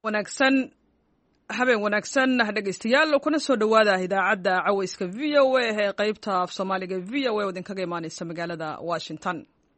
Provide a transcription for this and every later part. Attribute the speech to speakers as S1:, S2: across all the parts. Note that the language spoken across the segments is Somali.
S1: wanaagsan habeen wanaagsan dhegeystayaal kuna soo dhawaada idaacadda cawayska VOA ee qaybta af Soomaaliga VOA oo idinkaga imaanaysa magaalada Washington.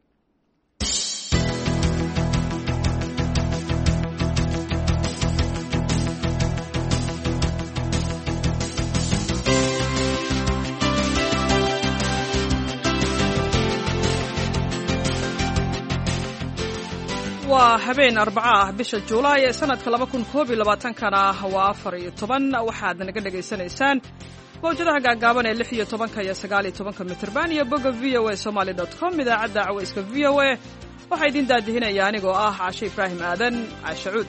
S1: waa habeen Arbaca ah bisha Juulaay ee sanadka 2021kana waa 14 waxaad naga dhageysanaysaan mowjadaha gaagaaban ee 16 iyo 19 mitirban iyo bogga voasomali.com idaacadda cawayska VOA waxaa idin daadihinaya anigoo ah Caashe Ibraahim Aadan Caashe Cuud.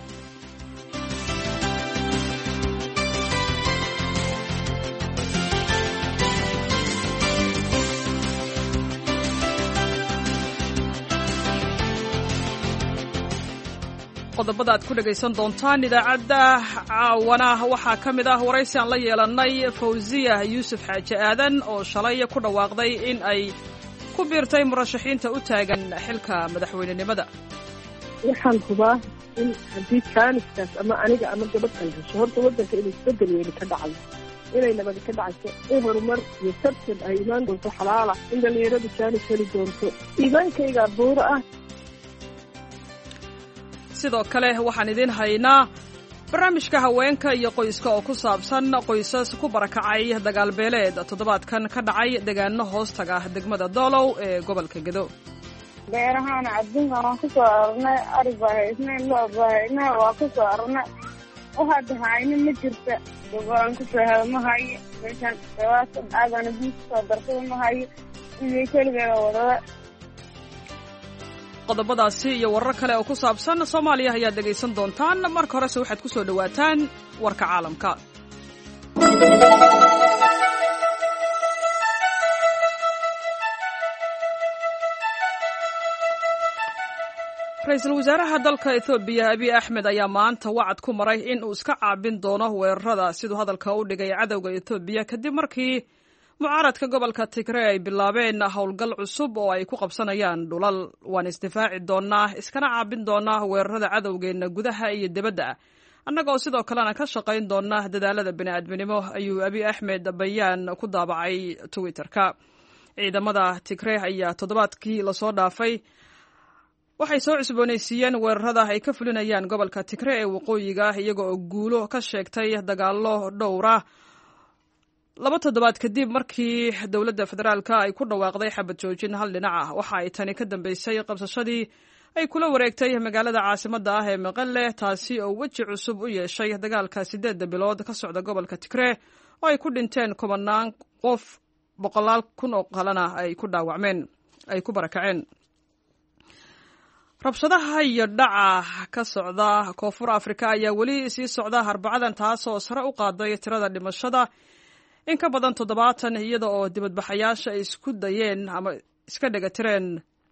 S1: qodobada aad ku dhagaysan doontaan idaacadda caawana waxaa ka mid ah waraysi aan la yeelanay Fawziya Yuusuf Xaaji Aadan oo shalay ku dhawaaqday in ay ku biirtay murashaxiinta u taagan xilka madaxweynenimada.
S2: waxaan hubaa in haddii kaaniskaas ama aniga ama gabadhan hesho horta waddanka inay isbedel weyni ka dhacdo inay nabadi ka dhacayso in horumar iyo tartan ay imaan doonto xalaala in dhallinyaradu kaanis heli doonto iimaankayga buuro ah.
S1: sidoo kale waxaan idin haynaa barnaamijka haweenka iyo qoyska oo ku saabsan qoysas ku barakacay dagaal beeleed toddobaadkan ka dhacay deegaano hoostaga degmada Doolow ee gobolka Gedo.
S3: beerahan adduunka waan ku soo arnay ariga haysnay loo baahnaa waa ku soo arnay waxa dhahayna ma jirta gobolkan ku soo helmahay meeshan dhawaaqo aadana biis soo dartay iyo kaliya wadada.
S1: qodobadaasi iyo warar kale oo ku saabsan Soomaaliya ayaa dhageysan doontaan marka horese waxaad ku soo dhawaataan warka caalamka. Ra'iisul wasaaraha dalka Itoobiya Abiy Ahmed ayaa maanta wacad ku maray in uu iska caabin doono weerarada sidoo hadalka u dhigay cadawga Itoobiya kadib markii mucaaradka gobolka Tigray ay bilaabeen howlgal cusub oo ay ku qabsanayaan dhulal. waan isdifaaci doonaa iskana caabin doonaa weerarada cadawgeena gudaha iyo dibadda annagoo sidoo kalena ka shaqayn doona dadaalada bini'aadminimo ayuu Abiy Ahmed bayaan ku daabacay Twitterka. ciidamada Tigray ayaa toddobaadkii la soo dhaafay waxay soo cusboonaysiiyeen weerarada ay ka fulinayaan gobolka Tigray ee waqooyiga iyagoo guulo ka sheegtay dagaallo dhowra 2 toddobaad kadib markii dowladda federaalka ay ku dhawaaqday xabad joojin hal dhinac ah. waxa ay tani ka dambeysay qabsashadii ay kula wareegtay magaalada caasimadda ah ee Maqale taasi oo weji cusub u yeeshay dagaalka 8 bilood ka socda gobolka Tigray oo ay ku dhinteen 10 qof 100,000 oo qalana ay ku dhaawacmeen ay ku barakaceen. rabshadaha iyo dhaca ka socda Koonfur Afrika ayaa weli sii socda Arbacadan taasoo sare u qaaday tirada dhimashada in ka badan 70 iyada oo dibadbaxayaasha ay isku dayeen ama iska dhagatireen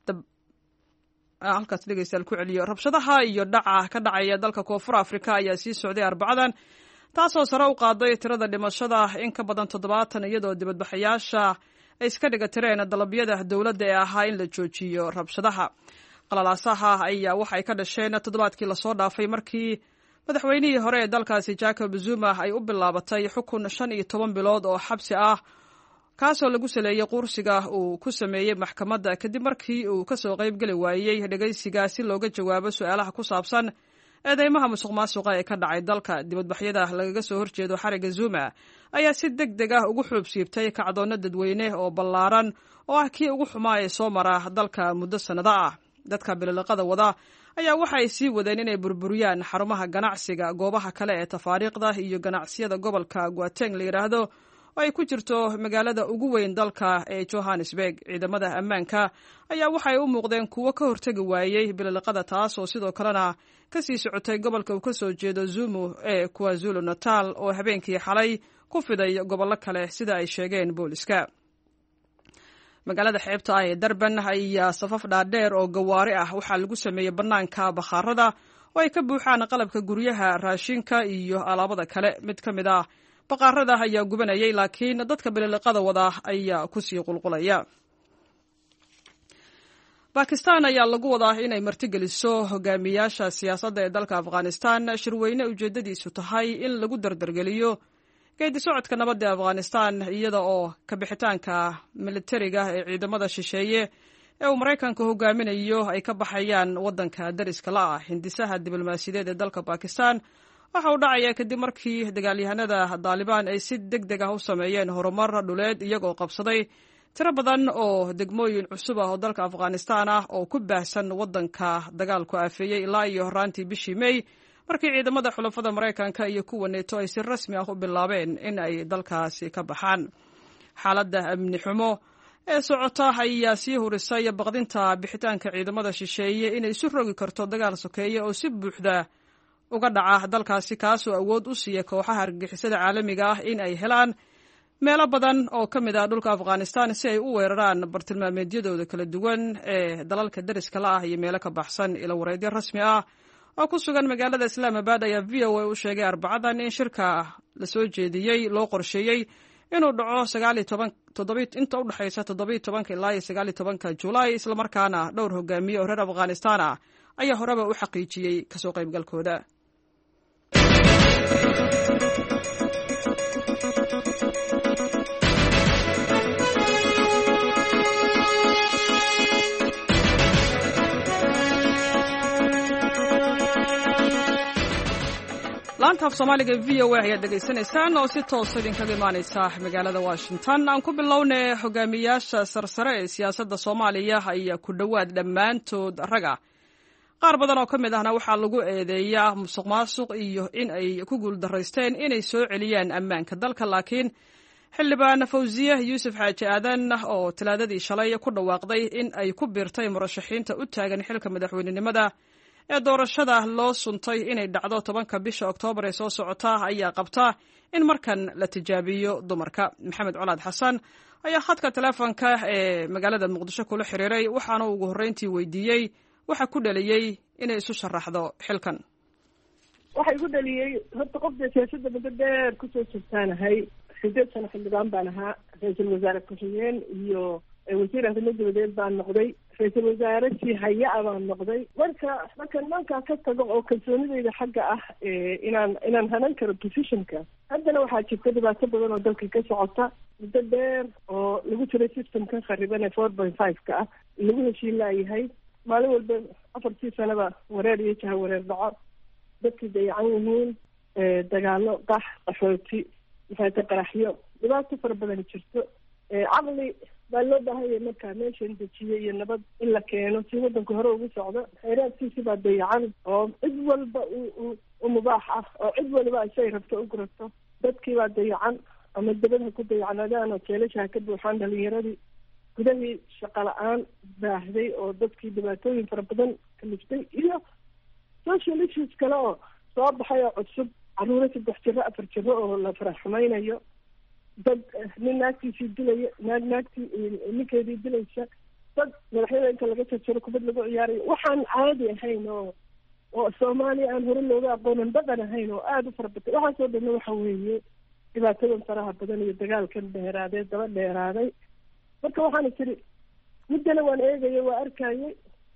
S1: halkaas dhageystayaal ku celiyo. rabshadaha iyo dhaca ka dhacaya dalka Koonfur Afrika ayaa sii socday Arbacadan taasoo sare u qaaday tirada dhimashada in ka badan 70 iyada oo dibadbaxayaasha ay iska dhagatireen dalabyada dowladda ee ahaa in la joojiyo rabshadaha. qalalaasaha ayaa waxay ka dhasheen toddobaadkii la soo dhaafay markii madaxweynihii hore ee dalkaasi Jacob Zuma ay u bilaabatay xukun 15 bilood oo xabsi ah kaasoo lagu saleeyay qursiga uu ku sameeyay maxkamadda kadib markii uu ka soo qayb gali waayay dhageysiga si looga jawaabo su'aalaha ku saabsan eedeymaha musuqmaasuqa ee ka dhacay dalka. dibadbaxyada lagaga soo horjeedo xariga Zuma ayaa si degdeg ah ugu xoobsiibtay kacdoonno dadweyne oo ballaaran oo ah kii ugu xumaa ee soo mara dalka muddo sanado ah. dadka bililiqada wada ayaa waxa ay sii wadeen inay burburiyaan xarumaha ganacsiga goobaha kale ee tafaariiqda iyo ganacsiyada gobolka Gauteng la yiraahdo oo ay ku jirto magaalada ugu weyn dalka ee Johannesburg. ciidamada ammaanka ayaa waxay u muuqdeen kuwo ka hortagi waayay bililiqada taas oo sidoo kalena ka sii socotay gobolka uu ka soo jeedo Zulu ee KwaZulu-Natal oo habeenkii xalay ku fiday gobollo kale sida ay sheegeen booliska. magaalada xeebta ah ee Durban ayaa safaf dhaadheer oo gawaari ah waxaa lagu sameeyay banaanka bakhaarada oo ay ka buuxaan qalabka guryaha raashinka iyo alaabada kale. mid ka mid ah bakhaarada ayaa gubanayay laakiin dadka bililiqada wada ayaa ku sii qulqulaya. bakistan ayaa lagu wadaa inay martigeliso hogaamiyaasha siyaasadda ee dalka afghanistan shirweyne ujeeddadiisu tahay in lagu dardargeliyo geedi socodka nabadda ee afghanistan iyada oo kabixitaanka militariga ee ciidamada shisheeye ee uu maraykanka hogaaminayo ay ka baxayaan waddanka dariska la ah. hindisaha diblomaasiyadeed ee dalka bakistan waxa uu dhacaya kadib markii dagaalyahanada daalibaan ay si deg deg ah u sameeyeen horumar dhuleed iyagoo qabsaday tiro badan oo degmooyin cusub ah oo dalka afghanistan ah oo ku baahsan waddanka dagaalku aafeeyey ilaa iyo horaantii bishii May markii ciidamada xulafada Maraykanka iyo kuwa NATO ay si rasmi ah u bilaabeen in ay dalkaasi ka baxaan. xaaladda amni xumo ee socota ayaa sii hurisay baqdinta bixitaanka ciidamada shisheeye inay isu rogi karto dagaal sokeeye oo si buuxda uga dhaca dalkaasi kaasoo awood u siiya kooxaha argagixisada caalamiga ah in ay helaan meelo badan oo ka mid ah dhulka afghanistan si ay u weeraraan bartilmaameedyadooda kala duwan ee dalalka dariska la ah iyo meelo ka baxsan. ilo wareedyo rasmi ah oo ku sugan magaalada Islamabad ayaa VOA u sheegay Arbacadan in shirka la soo jeediyey loo qorsheeyey inuu dhaco inta u dhaxaysa 17 ilaa 19 Juulaay isla markaana dhowr hogaamiye oo reer Afghanistan ah ayaa horeba u xaqiijiyey kasoo qaybgalkooda. laanta af Soomaaliga VOA ayaa dhageysanaysaan oo si toos idinkaga imaanaysa magaalada Washington. aan ku bilownay hogaamiyaasha sarsare ee siyaasadda Soomaaliya ayaa ku dhawaad dhammaantood raga. qaar badan oo ka mid ahna waxaa lagu eedeeyaa musuqmaasuq iyo in ay ku guuldareysteen inay soo celiyaan ammaanka dalka. laakiin xildhibaan Fawziye Yuusuf Xaaji Aadan oo talaadadii shalay ku dhawaaqday in ay ku biirtay murashaxiinta u taagan xilka madaxweynenimada ee doorashada loo suntay inay dhacdo 10 bisha Oktoobar ee soo socota ayaa qabta in markan la tijaabiyo dumarka. Maxamed Colaad Xasan ayaa khadka telefoonka ee magaalada Muqdisho kula xiriiray waxaana ugu horreyntii weydiiyey waxa ku dhaliyay inay isu sharaxdo xilkan.
S2: waxa igu dhaliyay horta qofka siyaasadda muddo dheer kusoo jirtaanahay 8 sano xildhibaan baan ahaa ra'iisul wasaare ku-xigeen iyo wasiir arrimo dibadeed baan noqday ra'iisul wasaare si haya baan noqday marka ka tago oo kalsoonidayda xagga ah inaan hanan karo positionka haddana waxaa jirta dhibaato badan oo dalka ka socota muddo dheer oo lagu jiray systemkan khariban ee 4.5 ka ah lagu heshiin laayahay maalin walba 4 sanaba wareer iyo jaha wareer dhaco dadkii dayacan yihiin dagaalo qaxooti maxay qaraxyo dhibaato fara badan jirto caqli baa loo baahanya markaa meeshan dejiye iyo nabad in la keeno si waddanka hore ugu socdo khayraadkiisi baa dayacan oo cid walba u mubaax ah oo cid waliba isay rabto u gurato dadkii baa dayacan ama dabadha ku dayacnadaan oo jeelashaha ka buuxaan dhalinyaradii gudahii shaqo la-aan baahday oo dadkii dhibaatooyin fara badan ka liftay iyo social issues kale oo soo baxay oo cusub caruuro 3 jiro 4 jiro oo la faraxmaynayo dad nin naagtiisii dilaya naagtii ninkeedii dilaysa dad madaxyada inta laga jarjaro kubad lagu ciyaarayo waxaan caadi ahayn oo Soomaaliya aan hore looga aqoonin dhaqan ahayn oo aad u fara badan waxaasoo dhan waxa weeye dhibaatadan faraha badan iyo dagaalkan dheeraaday daba dheeraaday marka waxaan tiri midana waan eegaya waa arkayay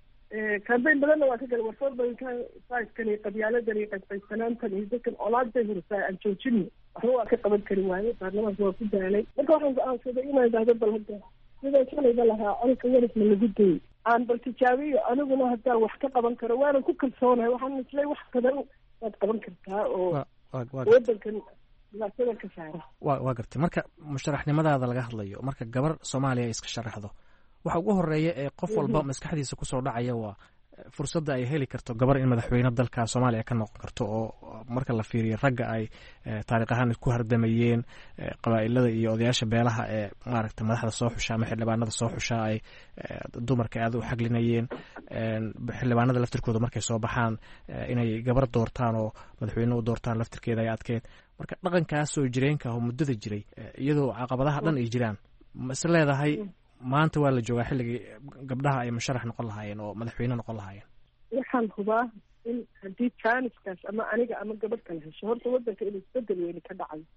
S2: campaign badanna waa ka galay warfoorbanka kan iyo qabyaaladan iyo qaybqaybsanaantan iyo dadkan olaada hursaa aan joojino waxba waa ka qaban kari waaye baarlamaanka waa ku daalay marka waxaan go-aansaday inaan dhahdo bal hadda sidaan shalayba lahaa colka warifna lagu dayay aan bal tijaabiyo aniguna haddaan wax ka qaban karo waanan ku kalsoonahay waxaan islay wax badan waad qaban kartaa oo waddankan dhibaatada ka saara
S4: waa gartay marka musharaxnimadaada laga hadlayo marka gabar Soomaaliya ay iska sharaxdo waxa ugu horeeya ee qof walba maskaxdiisa ku soo dhacaya waa fursadda ay heli karto gabar in madaxweyne dalka Soomaaliya ka noqon karto oo marka la fiiriyo ragga ay taariikh ahaan ku hardamayeen qabaa'ilada iyo odayaasha beelaha ee maaragtay madaxda soo xusha ama xildhibaanada soo xusha ay dumarka aad u xaglinayeen xildhibaanada laftirkooda markay soo baxaan inay gabar doortaan oo madaxweyne u doortaan laftirkeeda ay adkeed marka dhaqankaas soo jireenka oo muddada jiray iyadoo caqabadaha dhan ay jiraan ma is leedahay maanta waa la joogaa xilligii gabdhaha ay musharax noqon lahaayeen oo madaxweyne noqon lahaayeen
S2: waxaan hubaa in haddii jaaniskaas ama aniga ama gabadh kala hesho horta waddanka inuu isbedel weyni ka dhacayo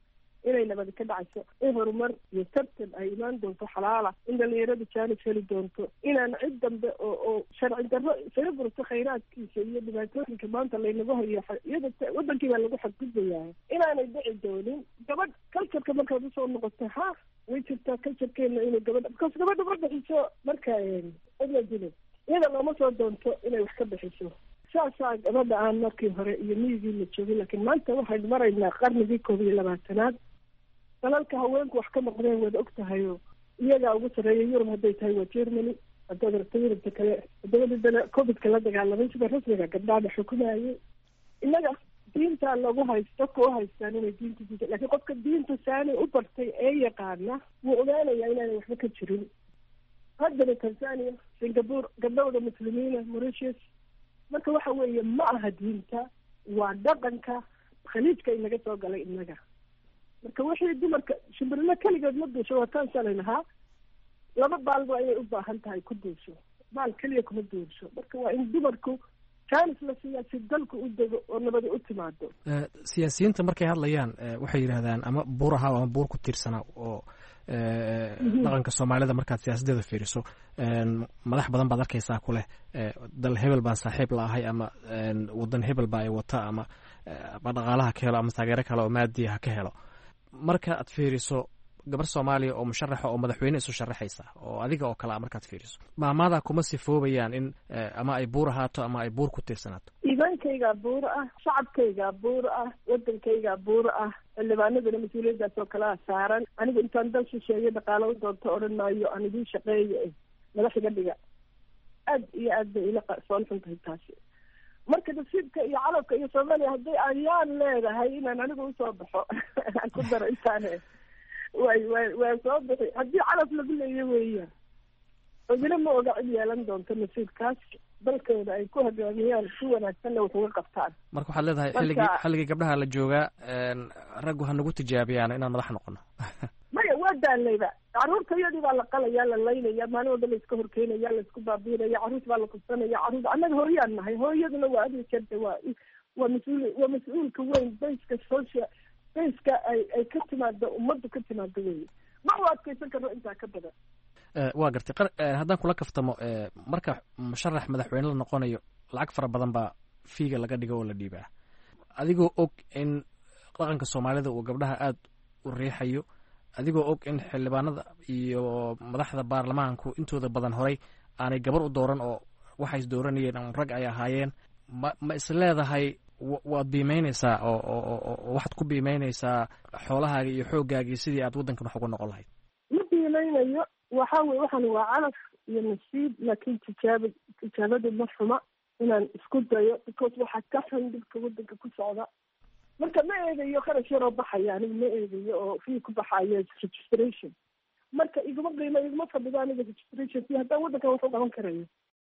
S2: inay nabadi ka dhacayso, in horumar iyo tartan ay imaan doonto xalaala, in dhalinyarada jaanis heli doonto, inaan cid dambe oo sharci darro isaga gurto khayraadkiisa iyo dhibaatooyinka maanta laynagu hayo iyada wadankii baa lagu xadgudbayaa, inaanay dhici doonin. gabadh cultureka markaad usoo noqoto way jirtaa culturekeena inay gabadha because gabadha ma bixiso marka cidla dilo iyada looma soo doonto inay wax ka bixiso. saasaa gabadha aan markii hore iyo miyigii la joogin, laakiin maanta waxaynu maraynaa qarnigii 21 dalalka haweenku wax ka noqdeen waad og tahayo iyagaa ugu sarreeya. Yurub hadday tahay waa Germany, haddaad aragto Yurubta kale dabadii covidka la dagaalamay sida rasmiga gabdhaha xukumayay. innaga diintaa lagu haysto dadka u haystaan inay diinta diida, laakiin qofka diinta saani u bartay ee yaqaana wuu ogaanayaa inaanay waxba ka jirin. haddana Tanzania, Singapore, gabdhowda muslimiina, Mauritius. marka waxa weeye ma aha diinta, waa dhaqanka khaliijka inaga soo galay innaga. marka wixii dumarka shimbirna keligeed ma duusho, waa taan shalay lahaa 2 baalba ayay u baahan tahay ku duusho, baal keliya kuma duusho. marka waa in dumarku jaanis la siiyaa si dalku u dego oo nabadi u timaado.
S4: siyaasiyiinta markay hadlayaan waxay yidhahdaan ama buur ahaa ama buur ku tiirsanaa oo dhaqanka soomaalida markaad siyaasadeeda fiiriso madax badan baad arkaysaa ku leh dal hebel baan saaxiib la ahay ama wadan hebel baa ay wata ama dhaqaalaha ka helo ama taageero kale oo maadiya ha ka helo. marka aad fiiriso gabar Soomaaliya oo musharaxa oo madaxweyne isu sharaxaysa oo adiga oo kale markaad fiiriso maamada kuma sifoobayaan in ama ay buur ahaato ama ay buur ku tiirsanaato.
S2: iibaankayga buur ah, shacabkayga buur ah, wadankayga buur ah, xildhibaanadana mas-uuliyadaas oo kala saaran. anigu intaan dal shisheeye dhaqaalo u doonto odhan maayo aan idin shaqeeyo madaxiga dhiga. aad iyo aad bay ila soon xun tahay taasi. marka nasiibka iyo calabka iyo Soomaaliya haddii ayaan leedahay inaan anigu usoo baxo aan ku daro intaane way soo bixi haddii calaf lagu leeyo weeyaan. odina ma oga cid yeelan doonto nasiibkaas dalkooda ay ku hogaamiyaan si wanaagsanna wax uga qabtaan.
S4: marka waxaad leedahay xilligii gabdhaha la joogaa raggu ha nagu tijaabiyaan inaan madax noqono.
S2: maya waa daalayba carruurta iyadii baa la qalaya, la laynaya, maalin walba la iska horkeynaya, la isku baabiinaya, carruurta baa la kubsanaya. carruur annaga hooyaan nahay, hooyaduna waa adiga jeerta waa mas-uulka weyn bayska social bayska ay ka timaado ummaddu ka timaado wey. ma u adkaysan karno intaa ka badan.
S4: waa gartay haddaan kula kaftamo marka musharax madaxweyne la noqonayo lacag fara badan baa fiiga laga dhigo oo la dhiibaa. adigoo og in dhaqanka Soomaalida uu gabdhaha aad u riixayo, adigoo og in xildhibaanada iyo madaxda baarlamaanku intooda badan horay aanay gabar u dooran oo waxay is dooranayeen ama rag ay ahaayeen, ma is leedahay waad biimeynaysaa oo waxaad ku biimeynaysaa xoolahaaga iyo xooggaagii sidii aad waddankan wax uga noqon lahayd?
S2: ma biimeynayo. waxaan waa calaf iyo nasiib, laakiin tijaabadu ma xuma inaan isku dayo because waxaa ka xun dhibka waddanka ku socda. marka ma eegayo kharash yaroo baxaya, aniga ma eegayo oo fii ku baxayo registration. marka iguma fadhido aniga registration si haddaan waddankan wax u qaban karayo.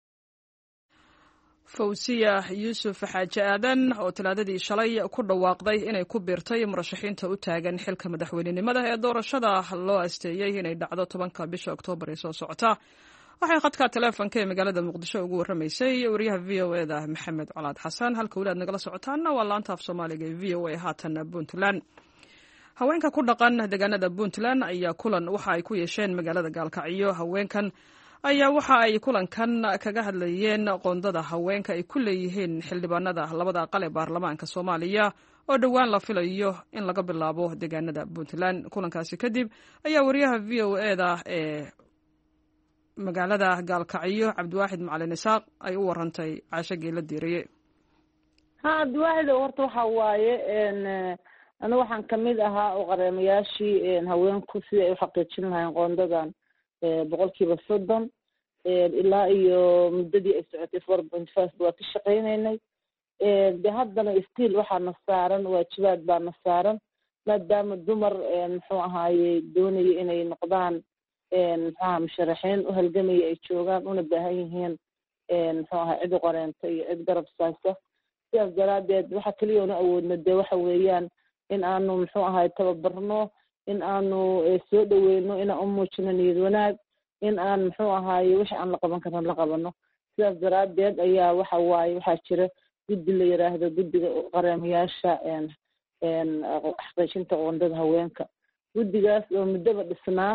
S1: fawsiya yuusuf xaaji aadan oo talaadadii shalay ku dhawaaqday inay ku biirtay murashaxiinta u taagan xilka madaxweynenimada ee doorashada loo asteeyey inay dhacdo 10 bisha Oktoobar ee soo socota. waxay khadka taleefanka ee magaalada Muqdisho ugu warramaysay wariyaha VOA-da Maxamed Colaad Xasan. halka walaad nagala socotaana waa laanta af Soomaaliga ee VOA haatan Puntland. haweenka ku dhaqan deegaanada Puntland ayaa kulan waxa ay ku yeesheen magaalada Gaalkacyo. haweenkan ayaa waxa ay kulankan kaga hadlayeen qoondada haweenka ay ku leeyihiin xildhibaanada labada aqal ee baarlamaanka Soomaaliya oo dhowaan la filayo in laga bilaabo deegaanada Puntland. kulankaasi kadib ayaa wariyaha VOA-da ee magaalada Gaalkacyo Cabdiwaaxid Macalin Isaaq ay u warantay Caasha Geela Diiriye.
S5: Cabdiwaaxid horta waxa waaye ana waxaan kamid ahaa oo qareemayaashii haweenku sidii ay u xaqiijin lahayn qoondadan 30% ilaa iyo muddadii ay socotay 4.5 waa ka shaqaynaynay. de haddana stiil waxaana saaran waajibaad baana saaran maadaama dumar muxuu ahaaye doonaya inay noqdaan muxuaha musharaxiin u halgamaya ay joogaan una baahan yihiin muxuu ahaa cid u qareenta iyo cid garab saasa. sidaas daraadeed waxa keliya una awoodno dee waxa weeyaan in aanu muxuu ahaye tababarno, in aanu soo dhaweyno, inaan u muujino niyad wanaag, in aan muxuu ahaaye wixii aan la qaban karno la qabano. sidaas daraadeed ayaa waxa waaye waxaa jira guddi la yiraahdo guddiga qareemayaasha xaqiijinta qoondada haweenka. guddigaas oo muddaba dhisnaa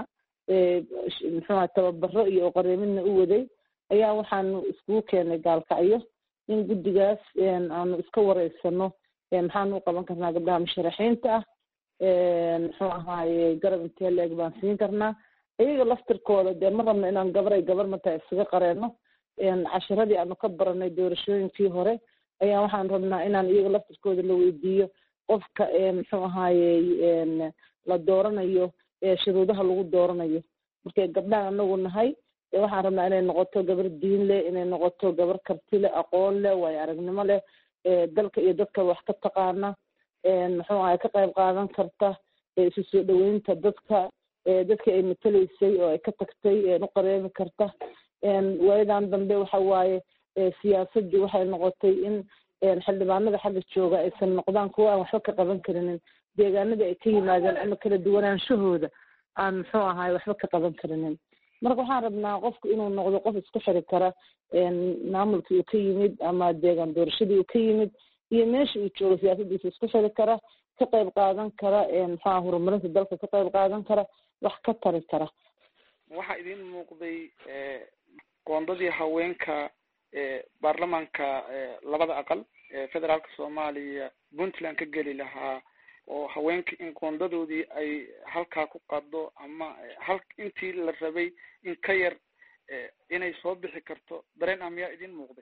S5: muxuu tababaro iyo qareemidna u waday ayaa waxaanu iskugu keenay gaalkacyo in guddigaas aanu iska wareysano maxaanu u qaban karnaa gabdhaha musharaxiinta ah, muxuu ahaaye garab intee leeg baan siin karnaa. iyaga laftirkooda dee ma rabno inaan gabar mataa isaga qareeno. casharadii aanu ka baranay doorashooyinkii hore ayaa waxaan rabnaa inaan iyaga laftirkooda la weydiiyo qofka muxuu ahaaye la dooranayo shuruudaha lagu dooranayo. markay gabdhahan anagu nahay waxaan rabnaa inay noqoto gabar diin leh, inay noqoto gabar karti leh, aqoon leh, waayo aragnimo leh, dalka iyo dadka wax ka taqaana, muxuu ahay ka qayb qaadan karta isu soo dhaweynta dadka ay matalaysay oo ay ka tagtay u qareemi karta. waayadan dambe waxa waaye siyaasadii waxay noqotay in xildhibaanada xagga jooga aysan noqdaan kuwa aan waxba ka qaban karinin deegaanada ay ka yimaadeen ama kala duwanaanshahooda aan muxuu ahay waxba ka qaban karinin. marka waxaan rabnaa qofku inuu noqdo qof isku xiri kara maamulkii uu ka yimid ama deegaan doorashadii uu ka yimid iyo meesha uu joogo siyaasadiisa isku xiri kara, ka qayb qaadan kara muxuu horumarinta dalka ka qayb qaadan kara, wax ka tari kara.
S6: waxaa idin muuqday qoondadii haweenka baarlamaanka labada aqal federaalka soomaaliya puntland ka geli lahaa oo haweenka in qoondadoodii ay halkaa ku qado ama intii la rabay in ka yar inay soo bixi karto dareen ah miyaa idin muuqday?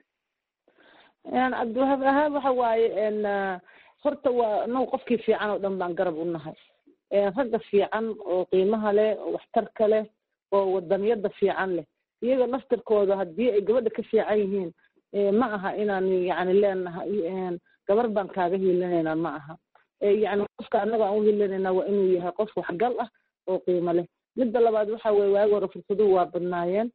S5: cabdiwahaab ahaan waxa waaye horta waa anagu qofkii fiican oo dhan baan garab u nahay. ragga fiican oo qiimaha leh oo waxtarka leh oo wadaniyada fiican leh iyaga laftirkooda haddii ay gabadha ka fiican yihiin ma aha inaan yani leenahay gabar baan kaaga hiilinaynaa, ma aha. yani qofka anaga aan uhiilinaynaa waa inuu yahay qof waxgal ah oo qiimo leh. midda labaad waxa weye waagi hore fursaduhu waa badnaayeen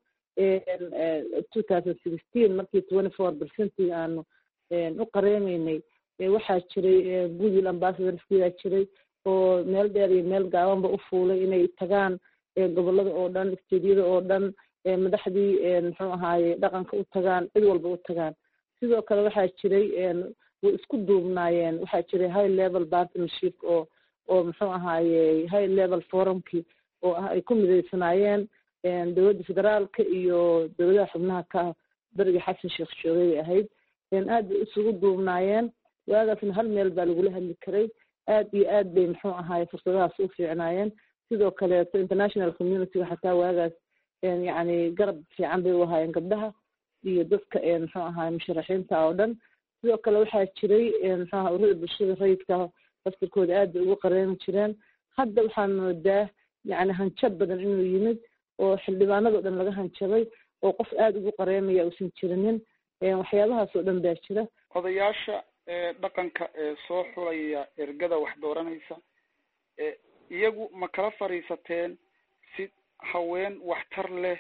S5: 2016 markii 24% aanu u qareemaynay waxaa jiray goodwill ambassadorskiidaa jiray oo meel dheer iyo meel gaabanba u fuulay inay tagaan gobolada oo dhan, isteediyada oo dhan, madaxdii muxuu ahaaye dhaqanka u tagaan, cid walba u tagaan. sidoo kale waxaa jiray way isku duubnaayeen, waxaa jiray high level partnership oo muxuu ahaaye high level forumkii oo ay ku midaysanaayeen dowladda federaalka iyo dowladaha xubnaha ka ah beriga xasan sheekh shoogay ahayd. aad bay isugu duubnaayeen, waagaasna hal meel baa lagula hadli karay. aad iyo aad bay muxuu ahaaye fursadahaas u fiicnaayeen. sidoo kaleeto international community xataa waagaas yani garab fiican bay u ahaayeen gabdhaha iyo dadka muxuu ahaaye musharaxiinta oo dhan. sidoo kale waxaa jiray muxuu ahaa ururada bulshada rayidka laftirkooda aad bay ugu qareemi jireen. hadda waxaan moodaa yani hanjab badan inuu yimid oo xildhibaanadoo dhan laga hanjabay oo qof aada ugu qareemaya uusan jirinin. waxyaabahaas oo dhan baa jira.
S6: odayaasha dhaqanka soo xulaya ergada wax dooranaysa iyagu ma kala fariisateen si haween waxtar leh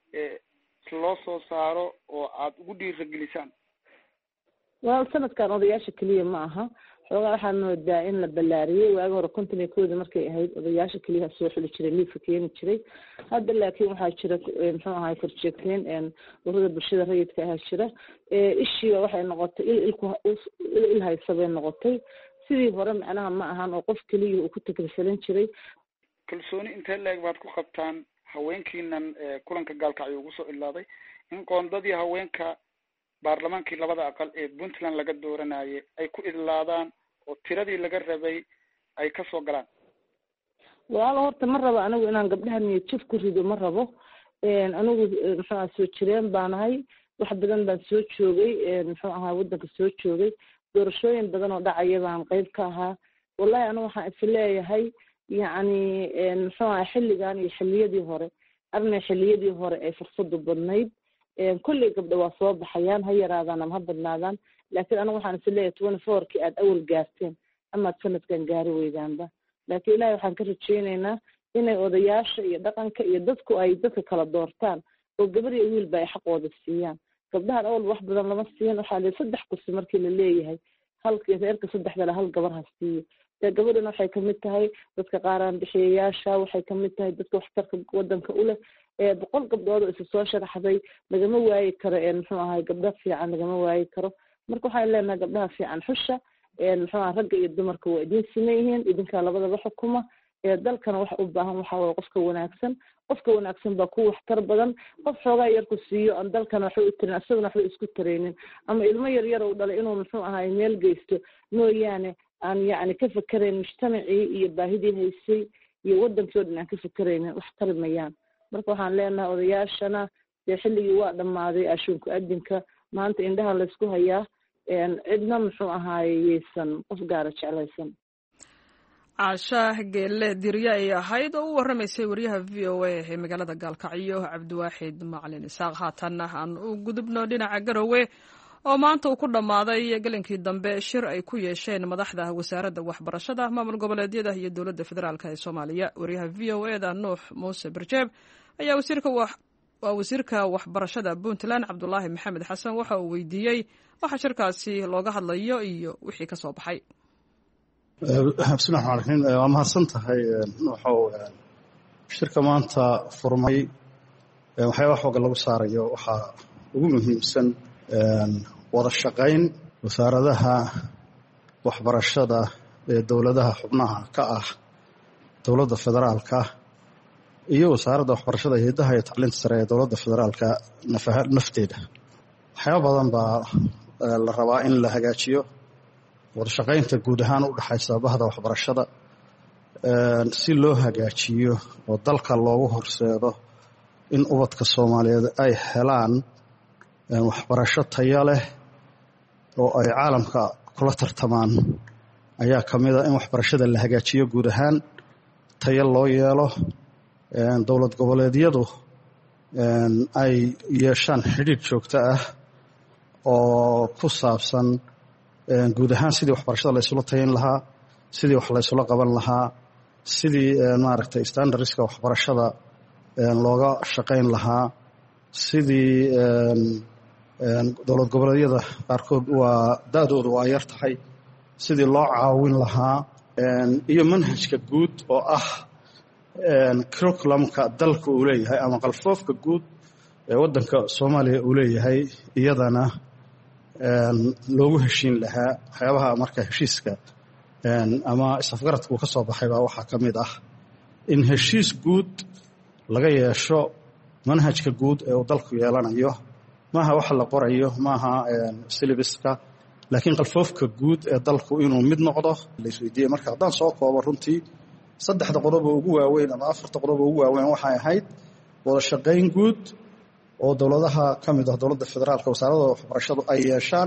S6: loo soo saaro oo aada ugu dhiiragelisaan?
S5: waa sanadkan odayaasha keliya ma aha, xoogaa waxaa moodaa in la ballaariyey. waagi hore 51 markay ahayd odayaasha keliya soo xuli jiray, liiska keeni jiray. hadda laakiin waxaa jira muxuu ahaay korjeegteen ururada bulshada rayidka ahaa jira. ishiiba waxay noqotay il haysa bay noqotay. sidii hore macnaha ma ahan oo qof keliya uu ku takrisalan jiray.
S6: kalsooni intee leeg baad ku qabtaan haweenkiinan kulanka gaalkacyo ugu soo ilaaday in qoondadii haweenka baarlamaankii labada aqal ee puntland laga dooranayay ay ku idlaadaan oo tiradii laga rabay ay ka soo galaan?
S5: walaalo horta ma rabo anigu inaan gabdhaha niyad jaf ku rido, ma rabo. anigu muxuu aha soo jireen baanahay, wax badan baan soo joogay, muxuu ahaa waddanka soo joogay, doorashooyin badan oo dhacaya baan qayb ka ahaa. wallahi anigu waxaan is leeyahay yani muxuu aha xilligan iyo xilliyadii hore arnay xilliyadii hore ay fursadu badnayd. kulley gabdho waa soo baxayaan, ha yaraadaan ama ha badnaadaan, laakiin anigu waxaan is leeyahay 24kii aad awal gaarteen amaad sanadkan gaari weydaanba. laakiin ilaahay waxaan ka rajaynaynaa inay odayaasha iyo dhaqanka iyo dadku ay dadka kala doortaan oo gabar iyo wiilba ay xaqooda siiyaan. gabdhahan awal wax badan lama siin, waxaa la 3 kursi markii la leeyahay halkii reerka 3 hal gabar ha siiyo. gabadhana waxay kamid tahay dadka qaaraan bixiyayaasha, waxay kamid tahay dadka waxtarka wadanka u leh. 100 gabdhood oo isa soo sharaxday lagama waayi karo muxuu ahay gabdho fiican lagama waayi karo. marka waxaan leenahay gabdhaha fiican xusha, muxuu aha ragga iyo dumarka waa idin siman yihiin, idinkaa labadaba xukuma. dalkana waxa u baahan waxa waye qofka wanaagsan baa ku waxtar badan. qof xoogaa yar ku siiyo aan dalkana waxba u tarin, asagana waxba isku taraynin, ama ilmo yaryar uu dhalay inuu muxuu ahaay meel geysto mooyaane aan yacni ka fakerayn mujtamacii iyo baahidii haysay iyo wadankii o dhan aan ka fakeraynin, wax tari mayaan. marka waxaan leenahay odayaashana dee xilligii waa dhammaaday ashuunku adinka, maanta indhaha laysku hayaa, cidna muxuu ahaaye yeysan qof gaara jeclaysan.
S1: caashaah geelle dirye ay ahayd oo u warramaysay wariyaha v o a ee magaalada gaalkacyo cabdiwaaxid macalin isaaq. haatanna aan u gudubno dhinaca garowe oo maanta uu ku dhammaaday gelinkii dambe shir ay ku yeesheen madaxda wasaaradda waxbarashada maamul goboleedyada iyo dowladda federaalk ee soomaaliya. wariyaha v o a da nuux muuse barjeeb ayaa wasiirka waxbarashada puntland cabdulaahi maxamed xasan waxa uu weydiiyey waxa shirkaasi looga hadlayo iyo wixii ka soo baxay.
S7: bismillahi raxmaan raxiim. waa mahadsan tahay. wuxuu shirka maanta furmay waxyaaba xooga lagu saarayo waxaa ugu muhiimsan wada shaqayn wasaaradaha waxbarashada ee dowladaha xubnaha ka ah dowladda federaalka iyo wasaaradda waxbarashada hay'adaha iyo tacliinta sare ee dowladda federaalka nafteeda. waxyaaba badan baa la rabaa in la hagaajiyo. wada shaqaynta guud ahaan u dhaxaysa bahda waxbarashada si loo hagaajiyo oo dalka loogu horseedo in ubadka Soomaaliyeed ay helaan waxbarasho tayo leh oo ay caalamka kula tartamaan ayaa kamid ah in waxbarashada la hagaajiyo guud ahaan tayo loo yeelo. dowlad goboleedyadu ay yeeshaan xidhiidh joogto ah oo ku saabsan guud ahaan sidii waxbarashada la isula tayin lahaa, sidii wax la isula qaban lahaa, sidii maaragtay standardska waxbarashada looga shaqayn lahaa, sidii dowlad goboleedyada qaarkood waa da'doodu waa yar tahay, sidii loo caawin lahaa, iyo manhajka guud oo ah curriculumka dalka uu leeyahay ama qalfoofka guud ee waddanka Soomaaliya uu leeyahay iyadana loogu heshiin lahaa. waxyaabaha marka heshiiska ama isafgaradka uu ka soo baxay baa waxaa ka mid ah in heshiis guud laga yeesho manhajka guud ee uu dalku yeelanayo. maaha waxa la qorayo, maaha syllabuska, laakiin qalfoofka guud ee dalku inuu mid noqdo la isweydiiyey. marka haddaan soo koobo runtii 3 qodob oo ugu waaweyn ama 4 qodob oo ugu waaweyn waxay ahayd wada shaqayn guud oo dowladaha ka mid ah dowladda federaalka wasaaradda waxbarashadu ay yeeshaan,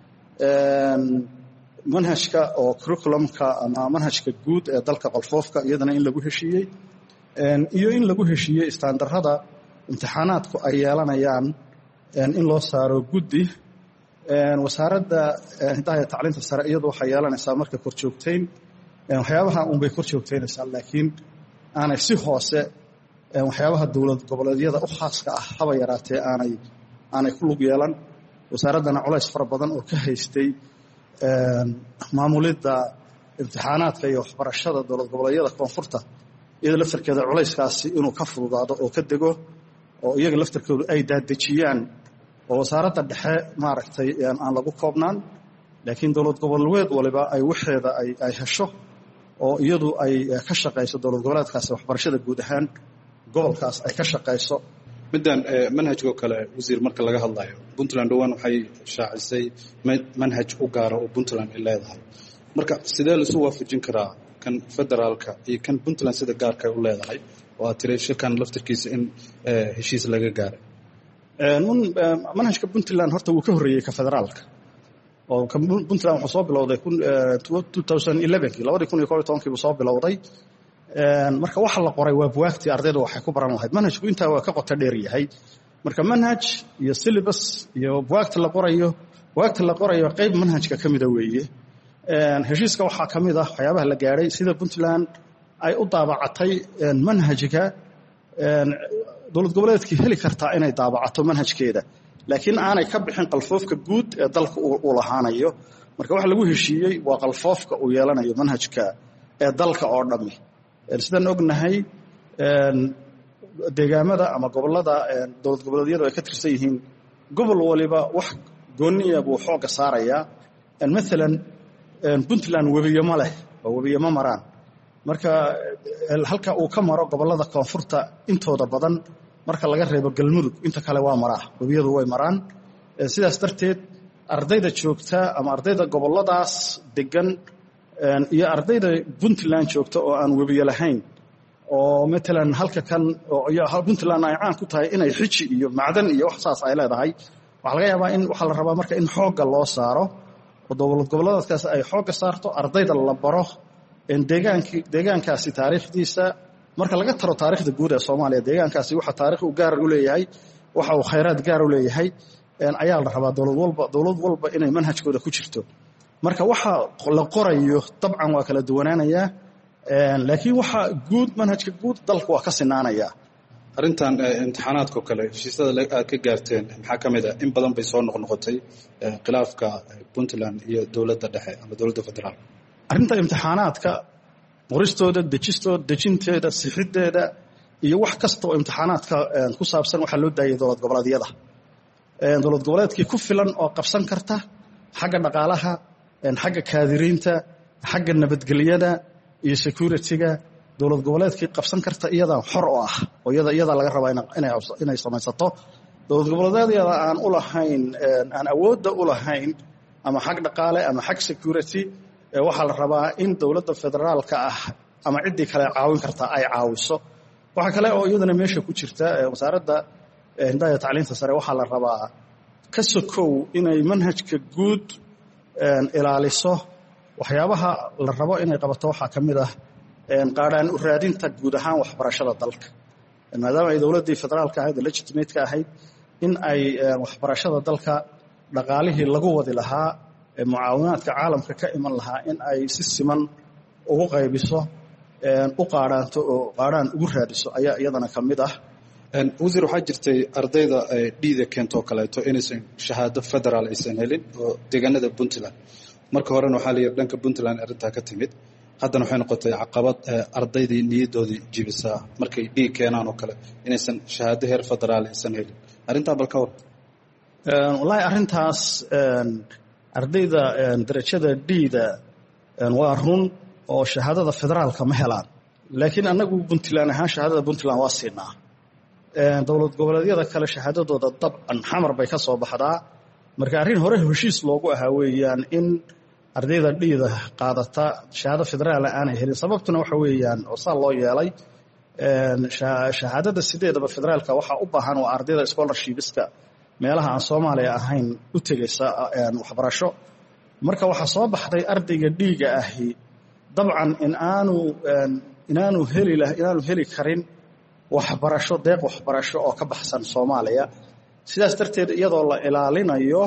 S7: manhajka oo curriculumka ama manhajka guud ee dalka qalfoofka iyadana in lagu heshiiyey, iyo in lagu heshiiyey istaandarada imtixaanaadku ay yeelanayaan in loo saaro guddi. wasaaradda hidaha iyo tacliinta sare iyadu waxay yeelanaysaa marka korjoogtayn, waxyaabaha unbay korjoogtaynaysaa, laakiin aanay si hoose waxyaabaha dowlad goboleedyada u khaaska ah haba yaraatee aanay ku lug yeelan. wasaaraddana culays fara badan oo ka haystay maamulidda imtixaanaadka iyo waxbarashada dowlad goboleedyada koonfurta, iyada laftarkeeda culayskaasi inuu ka fududaado oo ka dego oo iyaga laftarkoodu ay daadejiyaan oo wasaaradda dhexe maaragtay aan lagu koobnaan, laakiin dowlad goboleed waliba ay waxeeda ay hesho oo iyadu ay ka shaqayso dowlad goboleedkaasi waxbarashada guud ahaan gobolkaas ay ka shaqayso.
S8: middan manhajka kale wasiir marka laga hadlayo Puntland dhawaan waxay shaacisay manhaj u gaar ah oo Puntland ay leedahay. marka sidee la soo waafajin karaa kan federaalka iyo kan Puntland sida gaarka u leedahay oo tiray shirkan laftirkiisa in heshiis laga gaaray?
S7: manhajka Puntland horta wuu ka horeeyay ka federaalka oo Puntland wuxuu soo bilowday 2011 buu soo bilowday. marka waxa la qoray waa buwaagtii ardaydu waxay ku baran lahayd. manhajku intaa waa ka qoto dheer yahay. marka manhaj iyo syllabus iyo buwaagta la qorayo qayb manhajka ka mida weeye. heshiiska waxaa ka mid ah waxyaabaha la gaaray sida Puntland ay u daabacatay manhajka dowlad goboleedkii heli kartaa inay daabacato manhajkeeda, laakiin aanay ka bixin qalfoofka guud ee dalka uu lahaanayo. marka waxa lagu heshiiyey waa qalfoofka uu yeelanayo manhajka ee dalka oo dhammi. sidaan ognahay deegaamada ama gobolada dowlad goboleedyadu ay ka tirsan yihiin, gobol waliba wax gooniya buu xooga saarayaa. maalan puntland webiyo ma leh oo webiyo ma maraan marka halka uu ka maro gobollada koonfurta intooda badan marka laga reebo galmudug inta kale waa maraa webiyadu way maraan sidaas darteed ardayda joogta ama ardayda gobolladaas degan iyo ardayda puntland joogta oo aan webiyo lahayn oo matalan halka kan puntland ay caan ku tahay inay xiji iyo macdan iyo wax saas ay leedahay waxaa laga yaabaa in waxaa la rabaa marka in xoogga loo saaro oo dowlad gobolladaas ay xoogga saarto ardayda la baro deegaankaasi taariikhdiisa marka laga taro taariikhda guud ee Soomaaliya deegaankaasi waxa taariikh u gaar u leeyahay waxa uu khayraad gaar u leeyahay ayaa la rabaa dowlad walba inay manhajkooda ku jirto marka waxa la qorayo dabcan waa kala duwanaanaya laakiin waxa guud manhajka guud dalka waa ka sinaanaya
S8: arrintan imtixaanaadka kale heshiisyada aad ka gaarteen maxaa ka mid ah in badan bay soo noqnoqotay khilaafka Puntland iyo dowladda dhexe ama dowladda federaalka
S7: arrinta imtixaanaadka qoristooda dejinteeda sixideeda iyo wax kasta oo imtixaanaadka ku saabsan waxa loo daayay dowlad goboleedyada dowlad goboleedkii ku filan oo qabsan karta xagga dhaqaalaha xagga kaadiriinta xagga nabadgelyada iyo security-ga dowlad goboleedkii qabsan karta iyada xor oo ah oo iyada laga rabaa inay samaysato dowlad goboleedyada aan u lahayn aan awoodda u lahayn ama xag dhaqaale ama xag security waxaa la rabaa in dowladda federaalka ah ama ciddii kale caawin karta ay caawiso waxa kale oo iyadana meesha ku jirta wasaaradda hidayada tacliinta sare waxaa la rabaa ka sokow inay manhajka guud ilaaliso waxyaabaha la rabo inay qabato waxaa ka mid ah qaadhaan u raadinta guud ahaan waxbarashada dalka maadaama ay dowladdii federaalka ahayd legitimate-ka ahayd in ay waxbarashada dalka dhaqaalihii lagu wadi lahaa mucaawinaadka caalamka ka iman lahaa in ay si siman ugu qaybiso u qaadhaanto oo qaadhaan ugu raadiso ayaa iyadana ka mid ah
S8: wasiir waxaa jirtay ardayda dhiida keentoo kaleeto inaysan shahaado federaal aysan helin oo deegaanada Puntland marka horena waxaa la yidhi dhanka Puntland arrintaa ka timid haddana waxay noqotay caqabad ardaydii niyadoodii jibisaa markay dhiig keenaan oo kale inaysan shahaado heer federaal aysan helin arrintaa bal ka war
S7: wallaahi arrintaas ardayda darajada dhiida waa run oo shahaadada federaalka ma helaan laakiin annagu Puntland ahaan shahaadada Puntland waa siinaa dowlad goboleedyada kale shahaadadooda dabcan xamar bay ka soo baxdaa marka arrin hore heshiis loogu ahaa weeyaan in ardayda dhiida qaadata shahaado federaal aanay helin sababtuna waxa weeyaan oo saa loo yeelay shahaadada sideedaba federaalka waxa u baahan waa ardayda scholarshipska meelaha aan Soomaaliya ahayn u tagaysa waxbarasho marka waxa soo baxday ardayga dhiiga ahi dabcan inaanu heli karin waxbarasho deeq waxbarasho oo ka baxsan Soomaaliya sidaas darteed iyadoo la ilaalinayo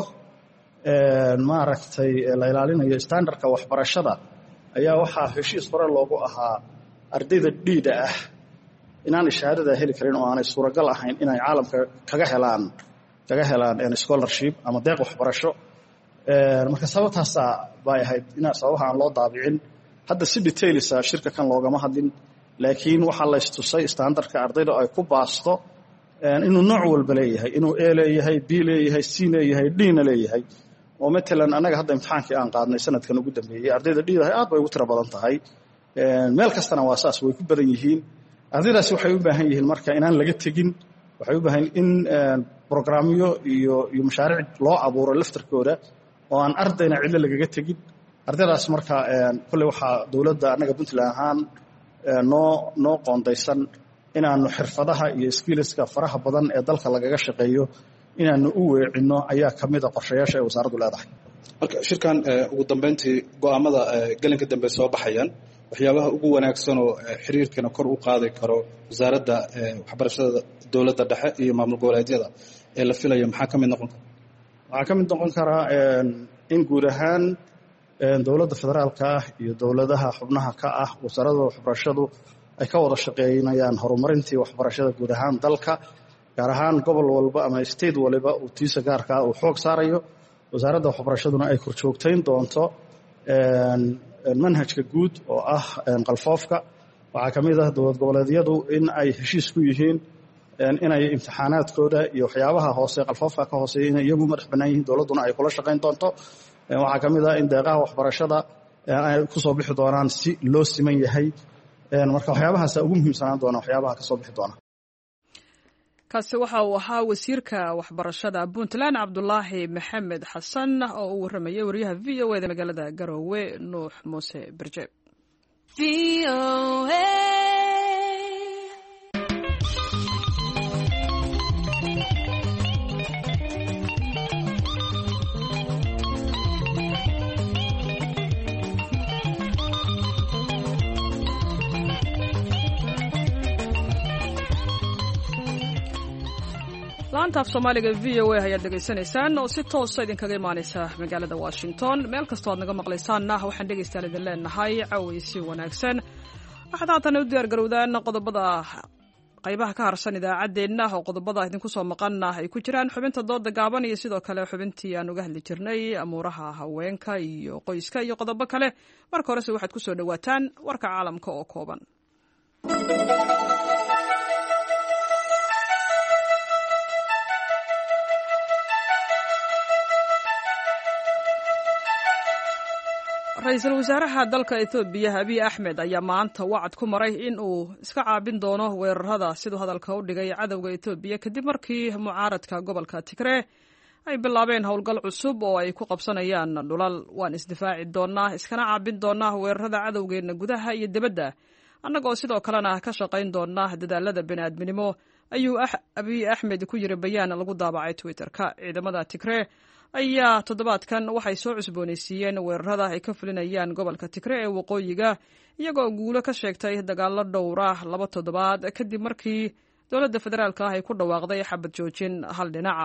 S7: standardka waxbarashada ayaa waxaa heshiis hore loogu ahaa ardayda dhiida ah inaanay shahaadada heli karin oo aanay suuragal ahayn inay caalamka kaga helaan scholarship ama deeq waxbarasho marka sababtaasa bay ahayd sababaha aan loo daabicin hadda si detailisa shirka kan loogama hadlin laakiin waxaa la istusay standardka ardayda ay ku baasto inuu nooc walba leeyahay inuu A leeyahay B leeyahay C leeyahay D na leeyahay oo matalan anaga hadda imtixaankii aan qaadnay sanadkan ugu dambeeyay ardayda dhiidahay aad bay ugu tiro badan tahay meel kastana waa saas way ku badan yihiin ardaydaasi waxay u baahan yihiin marka inaan laga tegin waxay u baahan in programyo iyo mashaariic loo abuuro laftarkooda oo aan ardayna cidlo lagaga tegin ardaydaas marka kulli waxaa dowladda anaga Puntland ahaan noo qoondaysan inaanu xirfadaha iyo skillska faraha badan ee dalka lagaga shaqeeyo inaanu u weecino ayaa ka mid ah qorshayaasha ay wasaaraddu leedahay
S8: marka shirkan ugu dambeyntii go'aamada galanka dambe soo baxayaan waxyaabaha ugu wanaagsan oo xiriirkana kor u qaadi karo wasaaradda waxbarashada dowladda dhexe iyo maamul goboleedyada ee la filayo maxaa ka mid noqon kara
S7: waxaa ka mid noqon karaa in guud ahaan dowladda federaalka ah iyo dowladaha xubnaha ka ah wasaaradda waxbarashadu ay ka wada shaqeynayaan horumarintii waxbarashada guud ahaan dalka gaar ahaan gobol walba ama state waliba uu tiisa gaarka ah uu xoog saarayo wasaaradda waxbarashaduna ay korjoogtayn doonto manhajka guud oo ah qalfoofka waxaa ka mid ah dowlad goboleedyadu in ay heshiis ku yihiin inay imtixaanaadkooda iyo waxyaabaha hoose qalfoofka ka hooseeya inay iyagu madax bannaan yihiin dowladduna ay kula shaqayn doonto waxaa ka mid ah in deeqaha waxbarashada ay ku soo bixi doonaan si loo siman yahay marka waxyaabahaasa ugu muhiimsanaan doona waxyaabaha ka soo bixi doona
S1: kaasi waxa uu ahaa wasiirka waxbarashada puntland cabdulaahi maxamed xasan oo uu waramayay wariyaha v o eda magaalada garoowe nuux muuse berje. laanta af soomaaliga v o a ayaad dhegaysanaysaan oo si toosa idinkaga imaanaysa magaalada washington. meel kastoo aad naga maqlaysaanna waxaan dhegaystayaal idin leenahay cawaysi wanaagsan. waxaad haatan u diyaar garowdaan qodobada qaybaha ka harsan idaacaddeenna oo qodobada idinku soo maqanna ay ku jiraan xubinta dooda gaaban iyo sidoo kale xubintii aan uga hadli jirnay amuuraha haweenka iyo qoyska iyo qodobo kale. marka horese waxaad ku soo dhowaataan warka caalamka oo kooban. ra-iisul wasaaraha dalka Ethiopia Abiy Ahmed ayaa maanta wacd ku maray in uu iska caabin doono weerarada sidoo hadalka u dhigay cadawga Ethiopia kadib markii mucaaradka gobolka Tigray ay bilaabeen howlgal cusub oo ay ku qabsanayaan dhulal. waan isdifaaci doonaa iskana caabin doonaa weerarada cadawgeena gudaha iyo dibadda annagoo sidoo kalena ka shaqayn doonaa dadaalada bini'aadminimo ayuu Abiy Ahmed ku yiri bayaan lagu daabacay Twitter-ka. ciidamada Tigray ayaa toddobaadkan waxay soo cusboonaysiiyeen weerarada ay ka fulinayaan gobolka Tigray ee waqooyiga iyagoo guulo ka sheegtay dagaalo dhowra 2 toddobaad kadib markii dowladda federaalka ay ku dhawaaqday xabad joojin hal dhinaca.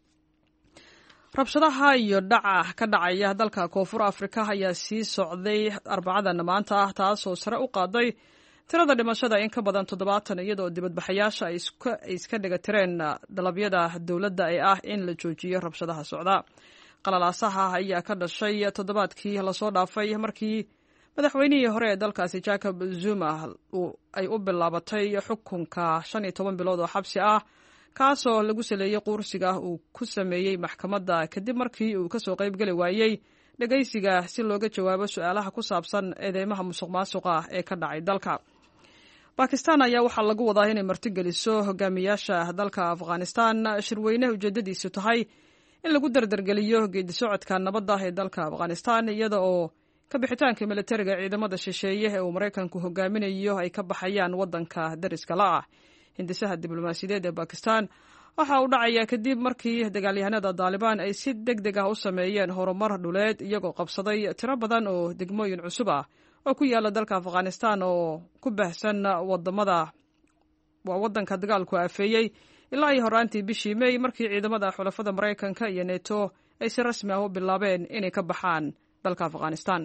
S1: rabshadaha iyo dhaca ka dhacaya dalka Koonfur Afrika ayaa sii socday Arbacadan maanta taasoo sare u qaaday tirada dhimashada in ka badan 70 iyadoo dibadbaxayaasha ay iska dhigatireen dalabyada dowladda ee ah in la joojiyo rabshadaha socda. qalalaasaha ayaa ka dhashay toddobaadkii la soo dhaafay markii madaxweynihii hore ee dalkaasi Jacob Zuma ay u bilaabatay xukunka 15 bilood oo xabsi ah kaasoo lagu saleeyay kursiga uu ku sameeyay maxkamadda kadib markii uu ka soo qayb gali waayay dhageysiga si looga jawaabo su'aalaha ku saabsan eedeymaha musuqmaasuqa ee ka dhacay dalka. Pakistan ayaa waxaa lagu wadaa inay martigeliso hogaamiyaasha dalka Afghanistan shirweynaha ujeedadiisu tahay in lagu dardargeliyo geedi socodka nabadda ee dalka Afghanistan iyada oo ka bixitaanka militariga ciidamada shisheeye ee uu Mareykanku hogaaminayo ay ka baxayaan wadanka dariska la ah. hindisaha diblomaasiyadeed ee Pakistan waxa uu dhacaya kadib markii dagaalyahanada Taliban ay si degdeg ah u sameeyeen horumar dhuleed iyagoo qabsaday tiro badan oo degmooyin cusub ah oo ku yaala dalka Afghanistan oo ku baahsan wadanka dagaalku afeeyay ilaa ay horaantii bishii May markii ciidamada xulafada Mareykanka iyo NATO ay si rasmi ah u bilaabeen inay ka baxaan dalka Afghanistan.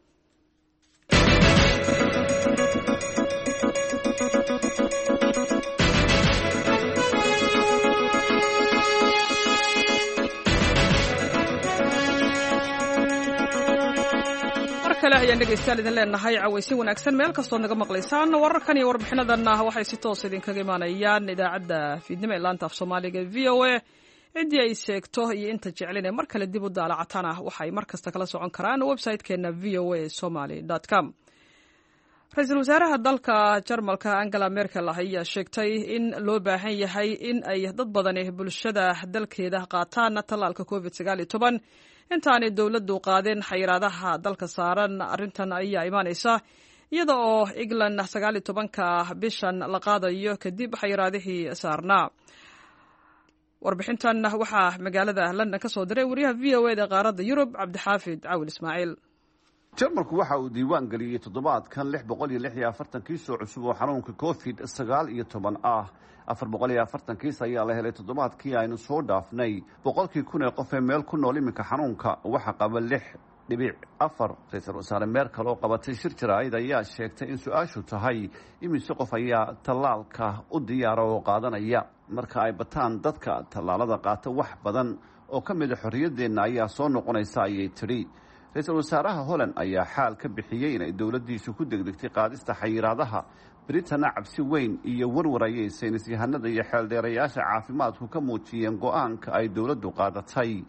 S1: ayaan dhegaystayaal idin leenahay cawaysi wanaagsan meel kastoo naga maqlaysaan. wararkan iyo warbixinadanna waxay si toos idinkaga imaanayaan idaacadda fiidnimo ee laanta af soomaaliga v o a. ciddii ay sheegto iyo inta jeclin ee mar kale dib u daalacatana waxay mar kasta kala socon karaan website-keena voasomali.com. ra-iisul wasaaraha dalka Jarmalka Angela Merkel ayaa sheegtay in loo baahan yahay in ay dad badan bulshada dalkeeda qaataan tallaalka COVID-19 intaanay dowladdu qaadeen xayiraadaha dalka saaran. arrintan ayaa imaanaysa iyada oo England 19ka bishan la qaadayo kadib xayiraadihii saarnaa. warbixintan waxaa magaalada London ka soo diray wariyaha v o a ee qaaradda Yurub Cabdixaafid Caawil Ismaaciil.
S9: Jarmalku waxa uu diiwaan galiyay toddobaadkan 646 kiis oo cusub oo xanuunka COVID-19 ah. 440 kiis ayaa la helay toddobaadkii aynu soo dhaafnay. 100,000 qof ee meel ku nool iminka xanuunka waxa qaba 6.4. ra-iisul wasaare Merkel oo qabatay shir jaraa'id ayaa sheegtay in su'aashu tahay imise qof ayaa tallaalka u diyaara oo qaadanaya. marka ay bataan dadka tallaalada qaata wax badan oo ka mid ah xorriyadeenna ayaa soo noqonaysa ayay tiri. ra-iisul wasaaraha Holland ayaa xaal ka bixiyay inay dowladdiisu ku degdegtay qaadista xayiraadaha. Britana cabsi weyn iyo warwar ayay saynis yahanada iyo xeeldheerayaasha caafimaadku ka muujiyeen go'aanka ay dowladdu qaadatay.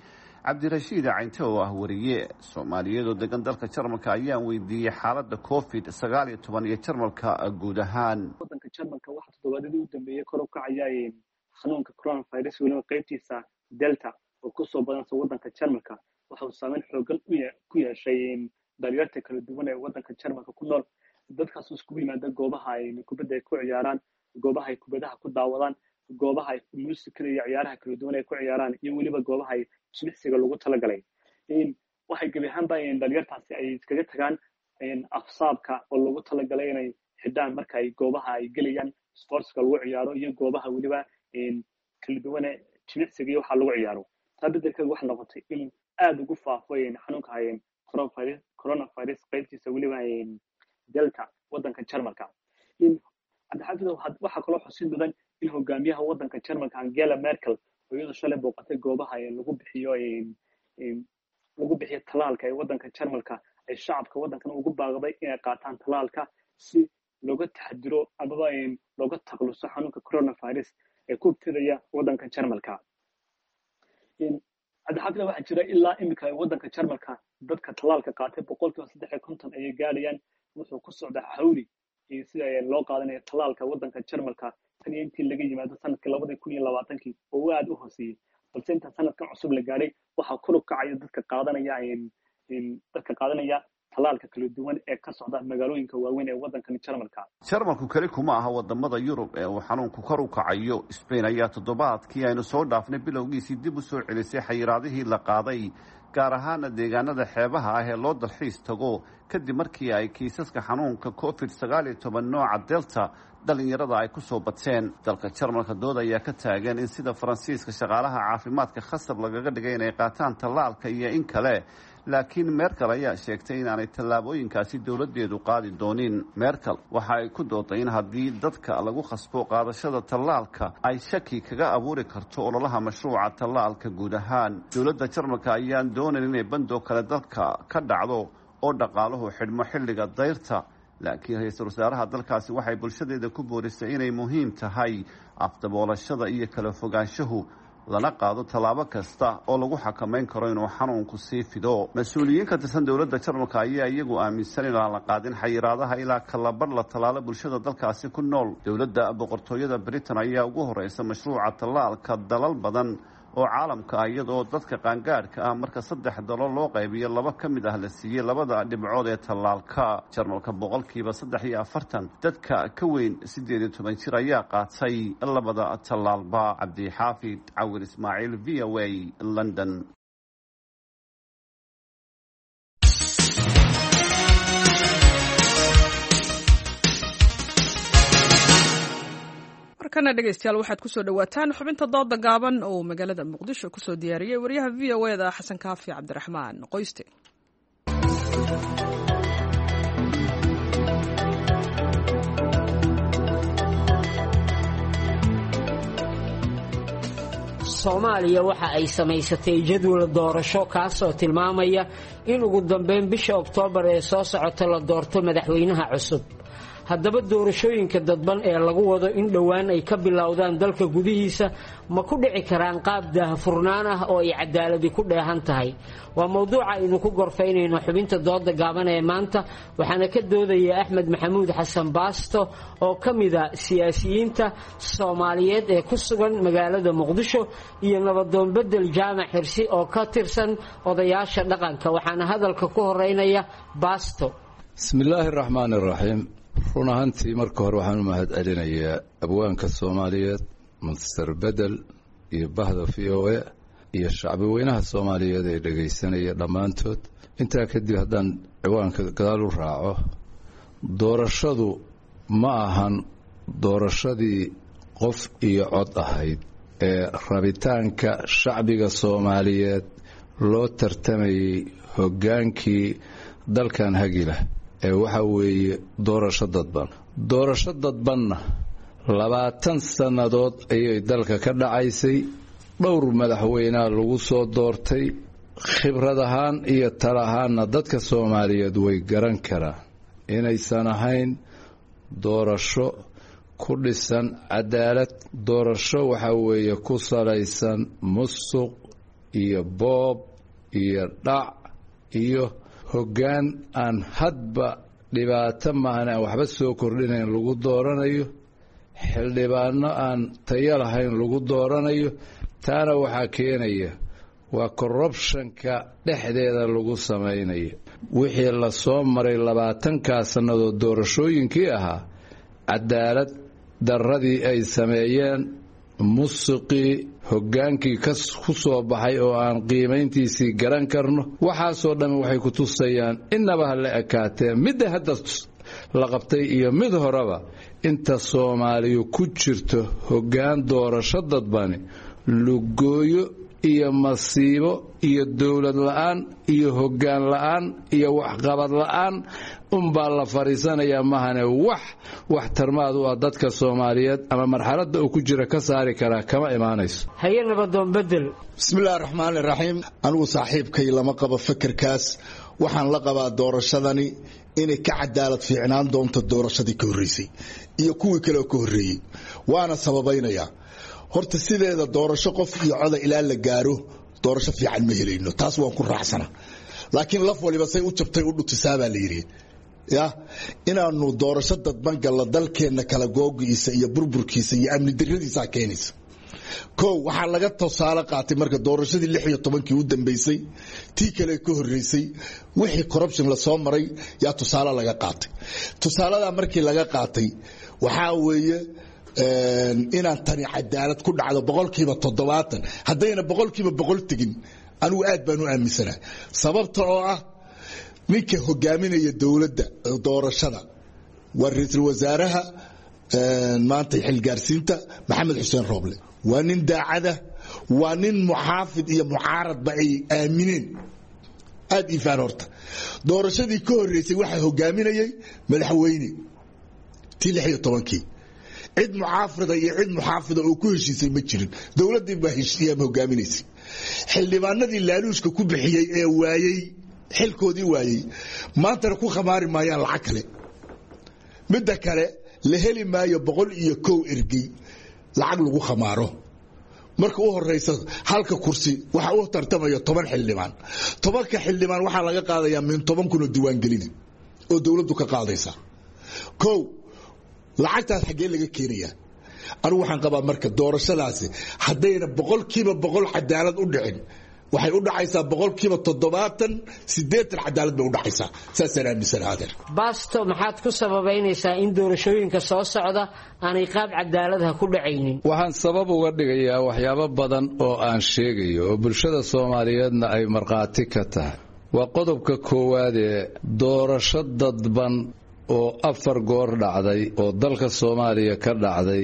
S9: cabdirashiid caynte oo ah wariye soomaaliyeed oo degan dalka jarmalka ayaan weydiiyey xaaladda covid-19 iyo jarmalka guud ahaan.
S10: wadanka jarmalka waxaa toddobaadadii u dambeeyey kor u kacaya xanuunka coronavirus weliba qaybtiisa delta oo kusoo badansa wadanka jarmalka waxa uu saameyn xoogan ku yeeshay dhalinyarta kala duwan ee wadanka jarmalka ku nool. dadkaas iskugu yimaada goobaha ay kubadda ay ku ciyaaraan, goobaha ay kubadaha ku daawadaan, goobaha ay muusikada iyo ciyaaraha kala duwan ay ku ciyaaraan, iyo weliba goobaha ay jimicsiga lagu talagalay. waxay gebi ahaanba dhalinyartaasi ay iskaga tagaan afsaabka oo lagu talagalay inay xidhaan marka ay goobaha ay gelayaan sportska lagu ciyaaro iyo goobaha weliba kala duwan jimicsiga iyo waxa lagu ciyaaro. taa bedelkeeda waxaa noqotay in aada ugu faafo xanuunka coronavirus qaybtiisa weliba delta wadanka jarmalka. cabdixaafid waxaa kaloo xusid mudan in hogaamiyaha wadanka jarmalka Angela Merkel oo iyadoo shalay booqatay goobaha lagu bixiyo talaalka ee wadanka jarmalka ay shacabka wadankan ugu baaqday inay qaataan talaalka si looga taxadiro amaba looga takhaluso xanuunka coronavirus ee ku ibtidaya wadanka jarmalka. cabdixaafid waxaa jira ilaa imika wadanka jarmalka dadka talaalka qaatay 350 ayay gaadhayaan. wuxuu ku socdaa xawli sida loo qaadanayo talaalka wadanka jarmalka tan iyo intii laga yimaado sanadkii 2020 oo aad u hooseeyay. balse inta sanadkan cusub la gaadhay waxaa kor u kacaya dadka qaadanaya talaalka kala duwan ee ka socda magaalooyinka waaweyn ee wadankan jarmalka.
S9: jarmalku keli kuma aha wadamada yurub ee uu xanuunku kor u kacayo. Spain ayaa toddobaadkii aynu soo dhaafnay bilowgiisii dib u soo celisay xayiraadihii la qaaday, gaar ahaana deegaanada xeebaha ah ee loo dalxiis tago kadib markii ay kiisaska xanuunka covid-19 nooca delta dhalinyarada ay ku soo bateen. dalka jarmalka dood ayaa ka taagan in sida faransiiska shaqaalaha caafimaadka khasab lagaga dhigay inay qaataan tallaalka iyo in kale, laakiin Merkel ayaa sheegtay in aanay tallaabooyinkaasi dowladeedu qaadi doonin. Merkel waxa ay ku dooday in haddii dadka lagu khasbo qaadashada tallaalka ay shaki kaga abuuri karto ololaha mashruuca tallaalka guud ahaan. dowladda jarmalka ayaan doonayn inay bandoo kale dalka ka dhacdo oo dhaqaaluhu xidhmo xilliga dayrta, laakiin ra-iisul wasaaraha dalkaasi waxay bulshadeeda ku boorisay inay muhiim tahay afdaboolashada iyo kala fogaanshahu, lana qaado tallaabo kasta oo lagu xakamayn karo inuu xanuunku sii fido. mas-uuliyiin ka tirsan dowladda jarmalka ayaa iyagu aaminsan inaan la qaadin xayiraadaha ilaa kalabar la tallaalo bulshada dalkaasi ku nool. dowladda boqortooyada Britain ayaa ugu horeysa mashruuca tallaalka dalal badan oo caalamka ah, iyadoo dadka qaangaadhka ah marka 3 dalool loo qaybiyo 2 ka mid ah la siiyey 2 dhibcood ee tallaalka. jarmalka 43% dadka ka weyn 18 jir ayaa qaatay 2 tallaalba. cabdixaafid cawir ismaaciil, VOA, London.
S1: markana dhegeystayaal waxaad kusoo dhawaataan xubinta dooda gaaban oo magaalada muqdisho kusoo diyaariyey wariyaha VOA xasan kaafi cabdiraxmaan qoyste.
S11: Soomaaliya waxa ay samaysatay jadwal doorasho kaasoo tilmaamaya in ugu dambeyn bisha Oktoobar ee soo socota la doorto madaxweynaha cusub. haddaba doorashooyinka dadban ee lagu wado in dhowaan ay ka bilowdaan dalka gudihiisa ma ku dhici karaan qaab daahfurnaan ah oo ay cadaaladi ku dheehan tahay? waa mowduuca aynu ku gorfaynayno xubinta dooda gaaban ee maanta, waxaana ka doodaya Axmed Maxamuud Xasan Baasto oo ka mid ah siyaasiyiinta Soomaaliyeed ee ku sugan magaalada Muqdisho iyo Nabadoon Bedel Jaamac Xirsi oo ka tirsan odayaasha dhaqanka. waxaana hadalka ku horeynaya Baasto.
S12: Bismillaahi Raxmaani Raxiim. run ahaantii marka hore waxaan u mahad celinayaa abwaanka Soomaaliyeed Mr. Bedel iyo bahda VOA iyo shacbi weynaha Soomaaliyeed ee dhageysanaya dhammaantood. intaa kadib haddaan ciwaanka gadaal u raaco, doorashadu ma ahan doorashadii qof iyo cod ahayd ee rabitaanka shacbiga Soomaaliyeed loo tartamayay hoggaankii dalkan hagila ee waxa weeye doorasho dadbanna 20 sannadood ayay dalka ka dhacaysay. dhowr madaxweynea lagu soo doortay. khibrad ahaan iyo talo ahaanna dadka Soomaaliyeed way garan karaan inaysan ahayn doorasho ku dhisan cadaalad. doorasho waxa weeye ku salaysan musuq iyo boob iyo dhac iyo hoggaan aan hadba dhibaato maahan aan waxba soo kordhinayn lagu dooranayo, xildhibaano aan tayo lahayn lagu dooranayo. taana waxaa keenaya waa corruptionka dhexdeeda lagu samaynayo. wixii la soo maray 20 sannadood doorashooyinkii ahaa, cadaalad darradii ay sameeyeen, musuqii hoggaankii ku soo baxay oo aan qiimayntiisii garan karno, waxaasoo dhan waxay ku tusayaan innaba ha la ekaatee midda hadda la qabtay iyo mid horeba inta Soomaaliyu ku jirto hoggaan doorasho dadbani, lugooyo iyo masiibo iyo dawlad la'aan iyo hoggaan la'aan iyo waxqabad la'aan unbaa la fariisanayaa mahane wax tarmaad u ah dadka Soomaaliyeed ama marxaladda uu ku jira ka saari karaa kama imaanayso.
S11: haye nabadoon bedel.
S13: bismillaahi raxmaani raxiim. anigu saaxiibkay lama qabo fikirkaas. waxaan la qabaa doorashadani inay ka cadaalad fiicnaan doonto doorashadii ka horreysay iyo kuwii kale oo ka horreeyey. waana sababaynayaa horta sideeda doorasho qof iyo coda ilaa la gaaro doorasho fiican ma helayno, taas waan ku raacsana. laakiin laf waliba say u jabtay u dhutisaa baa la yidhi inaanu doorasho dadban gallo dalkeenna kala googiisa iyo burburkiisa iyo amni darradiisa keenaysa. waxaa laga tusaale qaatay marka doorashadii 16 u dambeysay tii kale ka horreysay wixii corruption la soo maray yaa tusaale laga qaatay. tusaalada markii laga qaatay waxaa weeye inaan tani cadaalad ku dhacdo 70% haddayna 100% tegin anigu aad baan u aaminsanahay. sababta oo ah ninka hogaaminaya dawladda doorashada waa ra'iisul wasaaraha maanta xilgaarsiinta Maxamed Xuseen Rooble. waa nin daacada, waa nin muxaafid iyo mucaaradba ay aamineen. aad ifaan horta doorashadii ka horreysay waxa hogaaminayay madaxweyne tii 16 cid mucaafida iyo cid muxaafida oo ku heshiisay ma jirin. dawladii baa heshiiyay hogaaminaysay. xildhibaanadii laaluushka ku bixiyay ee waayay xilkoodii waayay maanta ku khamaari maayaan lacag kale. midda kale la heli maayo 101 ergey lacag lagu khamaaro. marka u horeysa halka kursi waxa uu tartamayo 10 xildhibaan. 10ka xildhibaan waxa laga qaadayaa min 10 kun oo diiwaan gelin oo dawladdu ka qaadaysa. lacagtaas xagee laga keenayaa? anigu waxaan qabaa marka doorashadaasi haddayna 100% cadaalad u dhicin waxay u dhacaysaa 70% cadaalad bay u dhacaysaa. saasaan aaminsanahay.
S11: baasto maxaad ku sababaynaysaa in doorashooyinka soo socda aanay qaab cadaalad ah ku dhacaynin?
S12: waxaan sabab uga dhigayaa waxyaabo badan oo aan sheegayo oo bulshada Soomaaliyeedna ay marqaati ka tahay. waa qodobka koowaad ee doorasho dadban oo 4 goor dhacday oo dalka Soomaaliya ka dhacday.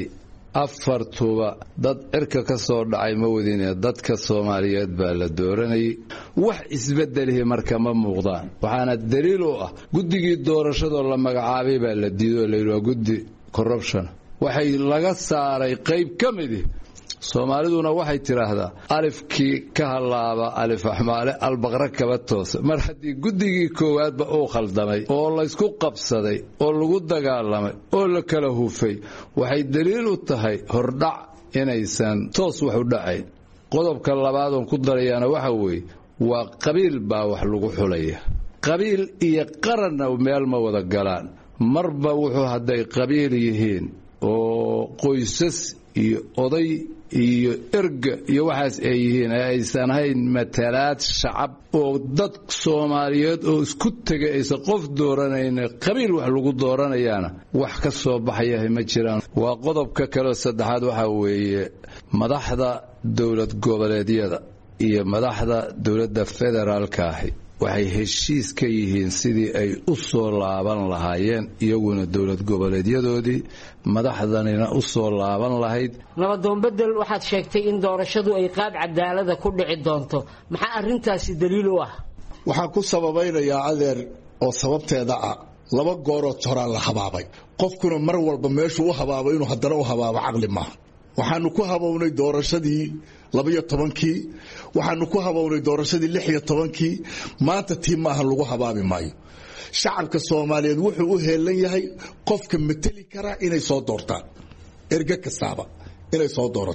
S12: 4tuba dad cirka ka soo dhacay ma wadine dadka Soomaaliyeed baa la dooranayay. wax isbeddelihii marka ma muuqdaan. waxaana daliil u ah guddigii doorashada la magacaabay baa la diiday la yiraahdo guddi corruption. waxay laga saaray qayb ka mid ah. Soomaaliduna waxay tiraahdaa alifkii ka halaaba alif ahmaale albaqra kaba toos. mar haddii guddigii koowaadba uu khaldamay oo la isku qabsaday oo lagu dagaalamay oo la kala hufay, waxay daliil u tahay hordhac inaysan toos wax u dhacayn. qodobka labaad oo ku darayana waxa weeye waa qabiil baa wax lagu xulaya. qabiil iyo qaranna meel ma wada galaan. marba wuxuu hadday qabiil yihiin oo qoysas iyo oday iyo erga iyo waxaas ay yihiin aysan ahayn matalaad shacab oo dad Soomaaliyeed oo isku tagay aysan qof dooranayna qabiil wax lagu dooranayaana wax ka soo baxaya ma jiraan. waa qodobka kale saddexaad waxa weeye madaxda dawlad goboleedyada iyo madaxda dawladda federaalka ah waxay heshiis ka yihiin sidii ay u soo laaban lahaayeen iyaguna dawlad goboleedyadoodii madaxdanina u soo laaban lahayd.
S11: nabadoon bedel waxaad sheegtay in doorashadu ay qaab cadaalada ku dhici doonto. maxaa arrintaasi daliil u ah?
S13: waxaan ku sababaynayaa adeer oo sababteeda ah 2 gooroo horaa la habaabay. qofkuna mar walba meeshuu u habaabo inuu haddana u habaabo caqli maaha. waxaanu ku habownay doorashadii 12kii, waxaanu ku habownay doorashadii 16kii. maanta tii maaha lagu habaabi maayo. shacabka Soomaaliyeed wuxuu u heelan yahay qofka matali kara inay soo doortaan. erga kastaaba inay soo doorato.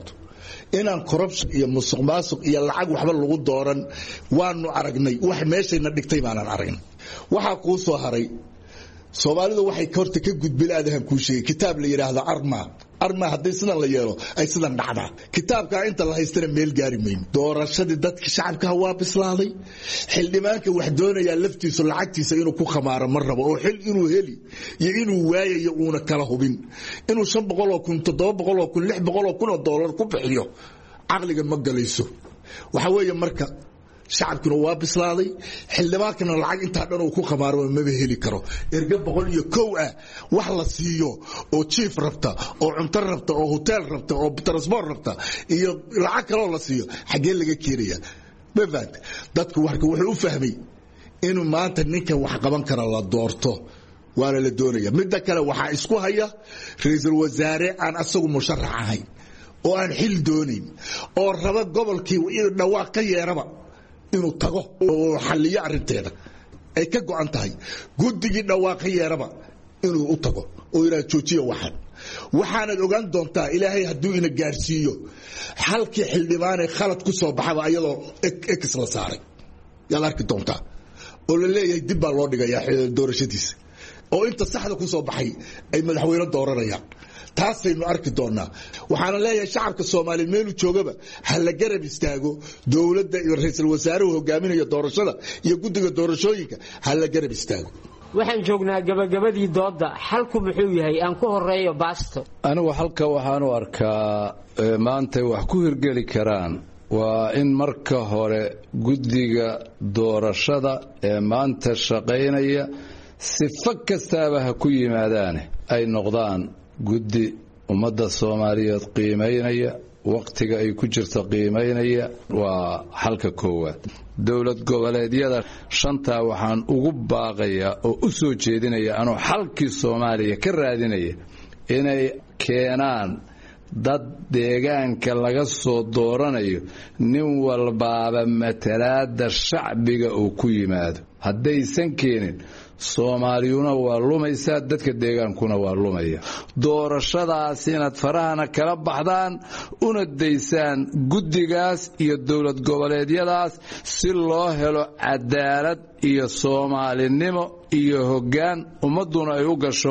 S13: inaan corruption iyo musuqmaasuq iyo lacag waxba lagu dooran waanu aragnay wax meeshayna dhigtay baanan aragnay waxaa kuu soo haray Soomaalidu waxay horta ka gudbilaadahan ku sheegay kitaab la yiraahdo arma haddii sidan la yeelo ay sidan dhacdaa kitaabka inta la haystana meel gaari mayn doorashadii dadka shacabka waa bislaaday xildhibaanka wax doonaya laftiisu lacagtiisa inuu ku khamaaro mar rabo oo xil inuu heli iyo inuu waayayo uuna kala hubin inuu 500 oo kun 700 oo kun 600 oo kun oo dollar ku bixiyo aqliga ma galayso waxa weeye marka shacabkuna waa bislaaday xildhibaankana lacag inta dhan uu ku khamaaro ma heli karo erga 101 ah wax la siiyo oo chief rabta oo cunto rabta oo hotel rabta oo transport rabta iyo lacag kale oo la siiyo xagee laga keenaya bafad dadku wuxuu u fahmay inuu maanta ninka wax qaban kara la doorto waana la doonaya midda kale waxa isku haya ra'iisul wasaare aan asagu musharax ahayn oo aan xil doonin oo raba gobolkii inuu dhawaaq ka yeeraba inuu tago oo xalliyo arinteeda ay ka go'an tahay guddigii dhawaaqay yeeraba inuu u tago oo ila joojiyo waxaana ogaan doontaa ilaahay hadduu ina gaarsiiyo halkii xildhibaan ay khalad ku soo baxaba ayadoo ex la saaray yaa arki doontaa oo la leeyahay dib baa loo dhigayaa doorashadiisa oo inta saxda ku soo baxay ay madaxweyne dooranayaan taasaynu arki doonaa waxaana leeyahay shacabka Soomaaliyeed meel uu joogaba hal la garab istaago dawladda iyo ra'iisul wasaaruhu hogaaminaya doorashada iyo guddiga doorashooyinka hal la garab istaago
S11: waxaan joognaa gabagabadii dooda xalku muxuu yahay aan ku horeeyo baasto
S12: anigu halka waxaan u arkaa maanta wax ku hirgeli karaan waa in marka hore guddiga doorashada ee maanta shaqaynaya sifa kastaaba ha ku yimaadaan ay noqdaan guddi ummadda Soomaaliyeed qiimeynaya waqtiga ay ku jirto qiimeynaya waa halka koowaad dawlad goboleedyada shanta waxaan ugu baaqayaa oo u soo jeedinaya anoo xalkii Soomaaliya ka raadinaya inay keenaan dad deegaanka laga soo dooranayo nin walbaaba matalaada shacbiga uu ku yimaado haddaysan keenin Soomaaliyuna waa lumaysaa dadka deegaankuna waa lumaya doorashadaas inaad farahana kala baxdaan una daysaan guddigaas iyo dawlad goboleedyadaas si loo helo cadaalad iyo Soomaalinimo iyo hoggaan ummaduna ay u gasho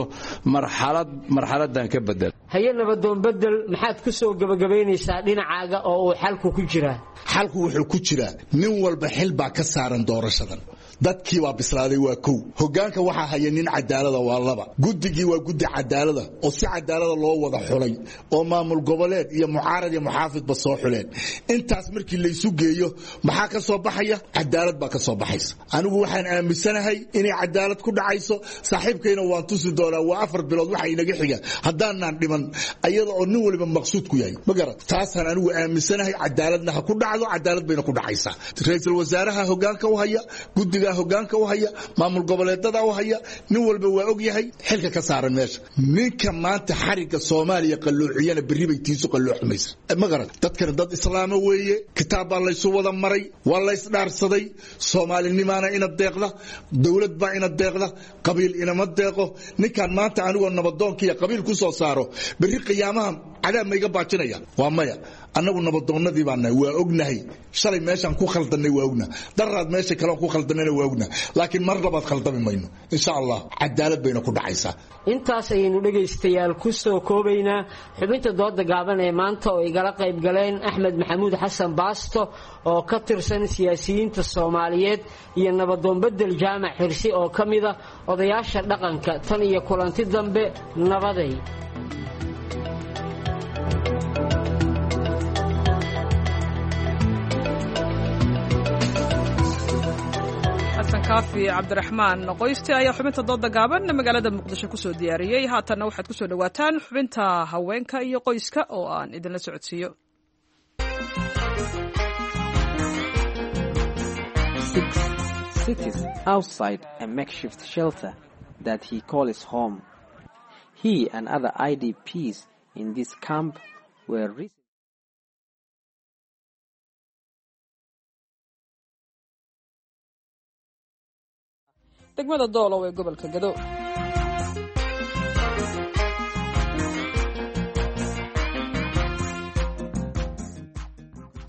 S12: marxaladan ka bedel
S11: haye nabadoon bedel maxaad ku soo gabagabeynaysaa dhinacaaga oo uu xalku ku jiraa
S13: xalku wuxuu ku jiraa nin walba xil baa ka saaran doorashadan dadkii waa bislaaday waa kow hoggaanka waxa haya nin cadaalada waa laba guddigii waa guddi cadaalada oo si cadaalada loo wada xulay oo maamul goboleed iyo mucaarad iyo muxaafidba soo xuleen intaas markii la isu geeyo maxaa ka soo baxaya cadaalad baa ka soo baxaysa anigu waxaan aaminsanahay inay cadaalad ku dhacayso saaxiibkayna waan tusi doonaa waa 4 bilood waxa inaga xiga haddaanaan dhiman ayada oo nin waliba maqsuud ku yahay magarad taasaan anigu aaminsanahay cadaaladna ha ku dhacdo cadaalad bayna ku dhacaysaa ra'iisul wasaaraha hoggaanka u haya guddiga hoggaanka u haya maamul goboleedada u haya nin walba waa og yahay xilka ka saaran meesha ninka maanta xariga Soomaaliya qalluuciyana berri bay tiisu qalluuxmaysa magarad dadkan dad islaamo weeye kitaab baa la isu wada maray waa la isdhaarsaday Soomaalinimaana ina deeqda dawlad baa ina deeqda qabiil ina ma deeqo ninkan maanta anigoo nabadoonkii qabiil ku soo saaro berri qiyaamaha cadaab ma iga baajinaya waa maya annagu nabadoonnadii baana waa ognahay shalay meeshan ku khaldanay waa ogna daraad meesha kale ku khaldanayna waa ogna laakiin mar labaad khaldami mayno insha Allah cadaalad bayna ku dhacaysaa
S11: intaas aynu dhageystayaal ku soo koobaynaa xubinta dooda gaaban ee maanta oo igala qayb galeen Axmed Maxamuud Xasan Baasto oo ka tirsan siyaasiyiinta Soomaaliyeed iyo nabadoon bedel jaamac xirsi oo kamida odayaasha dhaqanka tan iyo kulanti dambe nabaday
S1: kaafi cabdiraxmaan qoyste ayaa xubinta dooda gaaban magaalada muqdisho ku soo diyaariyey haatanna waxaad ku soo dhawaataan xubinta haweenka iyo qoyska oo aan idinla socodsiiyo
S14: Cities outside a makeshift shelter that he calls home. He and other IDPs in this camp were
S1: degmada doolow ee gobolka Gado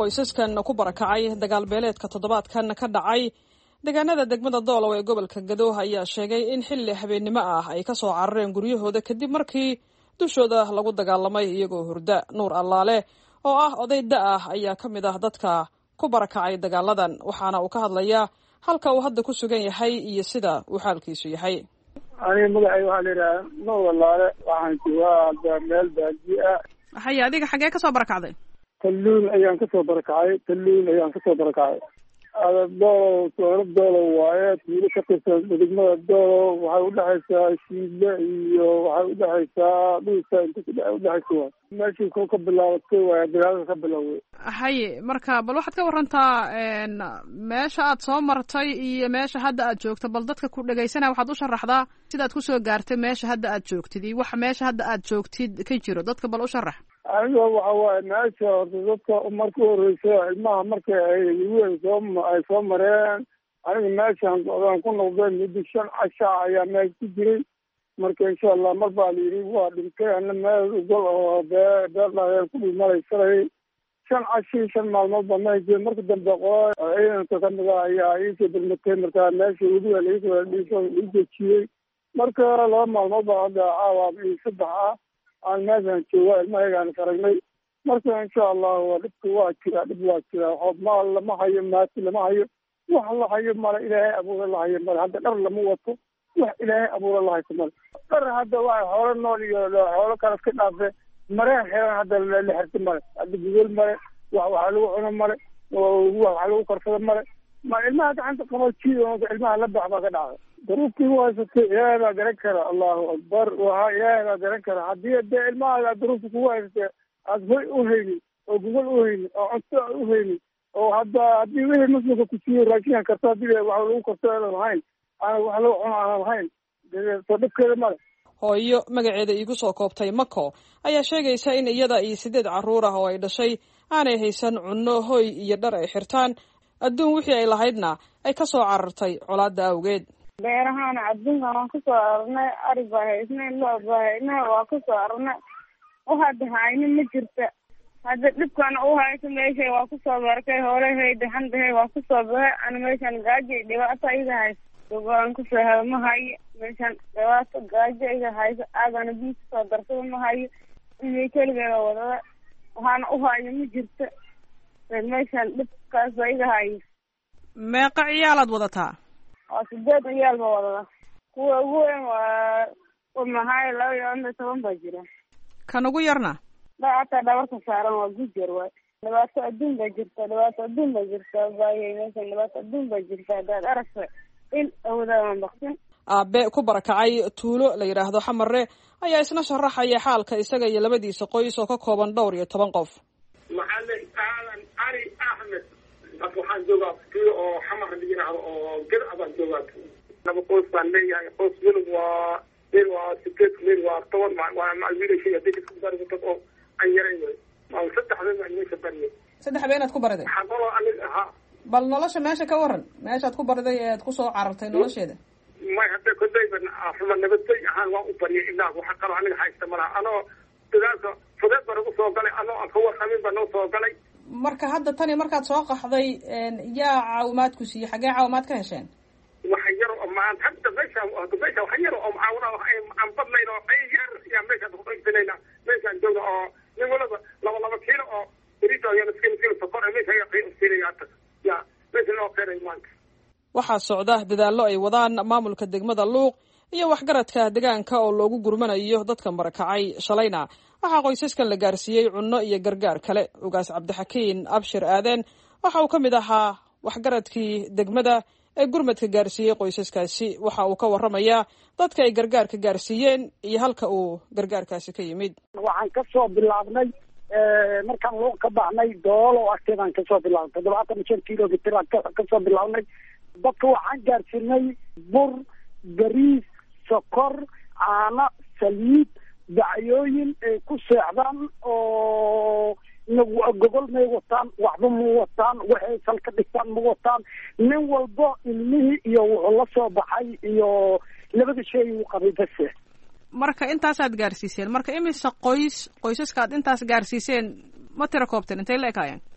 S1: qoysaskan ku barakacay dagaal beeleedka toddobaadkan ka dhacay deegaanada degmada doolow ee gobolka Gadow ayaa sheegay in xilli habeennimo ah ay ka soo carareen guryahooda kadib markii dushooda lagu dagaalamay iyagoo hurda. Nuur Allaale oo ah oday da ah ayaa ka mid ah dadka ku barakacay dagaaladan, waxaana uu ka hadlayaa halka uu hadda ku sugan yahay iyo sida uu xaalkiisu yahay.
S15: aniga magacayga waxaa la yidhaha Nuur Allaale, waxaan joogaa meel baadiye ah.
S1: Haye, adiga xaggee ka soo barakacday?
S15: Talluun ayaan kasoo barakacay. doolow waaye, tuulo ka tirsan degmada doolow. waxay udhexaysaa Shiile iyo waxay udhexaysaa dhulka inta udhexaysa waay. meeshii ka bilaabatay waay, dagaalada ka bilowday.
S1: Haye, marka bal waxaad ka warantaa meesha aad soo martay iyo meesha hadda aad joogto. bal dadka ku dhagaysanaya waxaad u sharaxdaa sidaad kusoo gaartay meesha hadda aad joogtid iyo waxa meesha hadda aad joogtid ka jiro. dadka bal u sharax.
S15: aniga waxa waaye meesha horta dadka marka horeysa ilmaha marka ay soo mareen, aniga meeshaan aan ku noqday muddo 5 casha ayaa meel ku jiray. marka insha Allah mar baa la yidhi waa dhintay. ana meel gol oo beer ku dhimalaysanay 5 cashi 5 maalmood baa meel jiray. marka dambe ciidanka ka mid ah ayaa iisoo dulmatay. markaa meesha weliba laisoo marka 2 maalmood baa hadda caawa 3 ah aan meeshaan jooga. ilmahaygaan aragnay. marka insha Allah dhibka waa jira. maal lama hayo, maati lama hayo, wax la hayo male. ilaahay abuura la hayo male. hadda dhar lama wato, wax ilaahay abuura la hayo male. dhar hadda waa xoolo nool iyo xoolo kale iska dhaafe. mareen xiran hadda la xirta male. hadda gogol male, waxa lagu cuno male, waxa lagu karsado male. ma ilmaha gacanta qabojiyo ilmaha la bax baa ka dhacday. duruuftii waa haysatay, ilaahay baa garan kara. allahu akbar. waxa ilaahay baa garan kara. haddii dee ilmaha duruufta kugu haysatay aad hoy u haynin oo gogol u haynin oo cunto u haynin oo haddii wixii muslimka ku siiyo raashinka karto haddii wax lagu karto aanan lahayn, aan wax lagu cuno aanan lahayn, soo dhibkeeda male.
S1: hooyo magaceeda iigu soo koobtay Mako ayaa sheegaysa in iyada iyo 8 carruur ah oo ay dhashay aanay haysan cunno, hoy iyo dhar ay xirtaan. adduun wixii ay lahaydna ay ka soo carartay colaadda awgeed.
S3: beerahaan adduunkan waan ku soo arnay. ari baa haysnay, loo baa haysnay, waa ku soo arnay. waxaad haynin ma jirta. hadda dhibkan u hayso meeshay waa ku soo barakay. hoolahey daxandahay waa ku soo baxay. ana meeshaan gaajo iyo dhibaato iga hayso. gogolaan ku soo helo ma hayo. meeshaan dhibaato gaajo iga hayso. aagana biyo kusoo darsada ma hayo. iyo keligeeda wadada waxaana u hayo ma jirta. meeshaan dhibkaas baa iga hayo.
S1: meeqa ciyaalaad wadataa?
S3: waa 8 ciyaal baa wadada. kuwa ugu weyn waa maxay 12 baa jira.
S1: kan ugu yarna
S3: hataa dhabarka saaran waa gujar waay. dhibaato adduun baa jirta. baayay meeshan dhibaato adduun baa jirta. haddaad aragta in awoodaaan baksin.
S1: aabe ku barakacay tuulo la yidhaahdo Xamarre ayaa isna sharaxaya xaalka isaga iyo labadiisa qoys oo ka kooban 12 qof.
S16: maxamed aadan ari axmed waxaan joogaa tuulo oo Xamar la yidhaahdo oo ged abaan joogaa. laba qoys baan leeyahay. qoys wilib waa meel waa 8, meel waa 10. waa macluumaadkii hadii isku darto oo aan yaray way. ma 3 habeen meesha barnay.
S1: 3 habeenaad ku baraday?
S16: xaqolo aniga ha.
S1: bal nolosha meesha ka waran. meeshaad ku baraday ee aad ku soo carartay nolosheeda.
S16: ma hadda ku dayban afma nabadday ahaan waan u bariyay ilaa waxa qaro aniga haysta malaha. anoo dadaalka fudeed baan ugu soo galay. anoo aan ka warqabin baan noo soo galay.
S1: marka hadda tani markaad soo qaxday yaa caawimaad ku siiyey? xaggee caawimaad ka hesheen?
S16: waxa yar oo maan hadda meesha waxa yar oo maawna aan badnayn oo ay yar yaa meesha ku qeybsanayna. meeshaan jooga oo nin walba 2 kiilo oo burito iyo kiilo sokor meesha ay qeybsanayaan. yaa meesha loo qeybay maanta.
S1: waxaa socda dadaallo ay wadaan maamulka degmada Luuq iyo waxgaradka deegaanka oo loogu gurmanayo dadka barakacay. shalayna waxaa qoysaskan la gaarsiiyey cunno iyo gargaar kale. ugaas Cabdixakiin Abshir Aaden waxa uu ka mid ahaa waxgaradkii degmada ee gurmadka gaarsiiyey qoysaskaasi. waxa uu ka warramayaa dadka ay gargaarka gaarsiiyeen iyo halka uu gargaarkaasi ka yimid.
S15: waxaan ka soo bilaabnay markaan Luuq ka baxnay doolo agteedaan ka soo bilaabnay. 75 kilomitir ka soo bilaabnay. dadka waxaan gaarsiinay bur, bariis, sokor, caano, saliid, dacyooyin ay ku seexdaan oo gogol may wataan, waxba ma wataan, waxay salka dhigtaan ma wataan. nin walbo ilmihii iyo wuxuu la soo baxay iyo labada shay uu qabay bas.
S1: marka intaasaad gaarsiiseen. marka imise qoysaskaad intaas gaarsiiseen ma tira koobteen? intay la ekaayeen?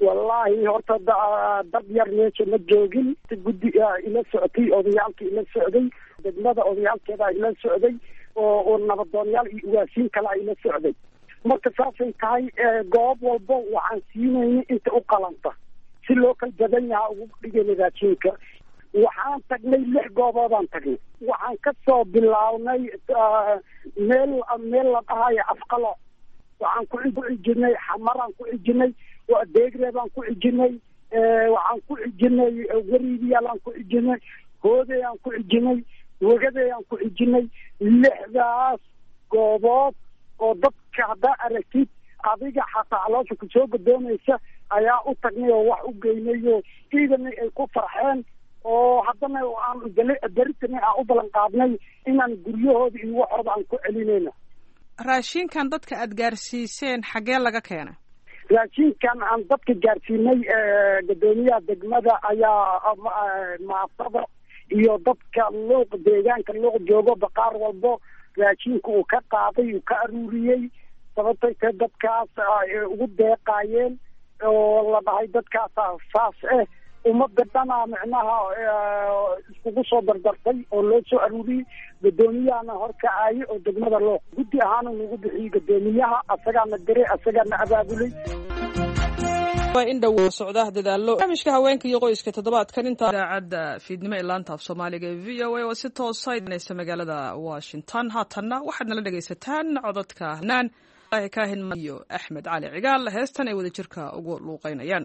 S17: wallaahi horta dad yar meesha ma joogin guddi ila socotay odayaalka ila socday degmada odayaalkeeda ila socday oo nabadoonyaal iyo ugaasiin kale ila socday marka saasay tahay goob walba waxaan siinayna inta u qalanta si loo kala badan yaha ugu dhigayna raashinka waxaan tagnay 6 gooboodaan tagnay waxaan ka soo bilaabnay meel la dhahayo afqalo waxaan ku cijinay xamaraan ku cijinay deegreebaan ku cijinay waxaan ku cijinay wariidiyaalaan ku cijinay hoodayaan ku cijinay wagadayaan ku cijinay 6daas goobood oo dadka haddaa aragtid adiga xataa caloosha kusoo godoonaysa ayaa u tagnay oo wax u geynayo ciidana ay ku farxeen oo haddana aan beritana aan u ballan qaadnay inaan guryahooda iyo waxooda aan ku celinayna
S1: raashinkan dadka aad gaarsiiseen xaggee laga keenay
S17: raashinkan aan dadka gaarsiinay gudoomiyaha degmada ayaa maafada iyo dadka luuq deegaanka luuq joogo baqaar walbo raashinka uu ka qaaday uu ka aruuriyey sababtay tahay dadkaas ugu deeqaayeen oo la dhahay dadkaas saas ummadda dhana micnaha iskugu soo dardartay oo loo soo aruuriyey gudoomiyahana horkacaaye oo degmada loo guddi ahaana nagu bixiyey gudoomiyaha asagaana diray asagaana abaabulay
S1: waa in dhow socda dadaalo barnaamijka haweenka iyo qoyska toddobaadkan inta idaacadda fiidnimo ee laanta af soomaaliga ee v o a oo si toosa idinaysa magaalada washington haatanna waxaad nala dhegaysataan codadka naan kaahin iyo axmed cali cigaal heestan ay wadajirka ugu luuqeynayaan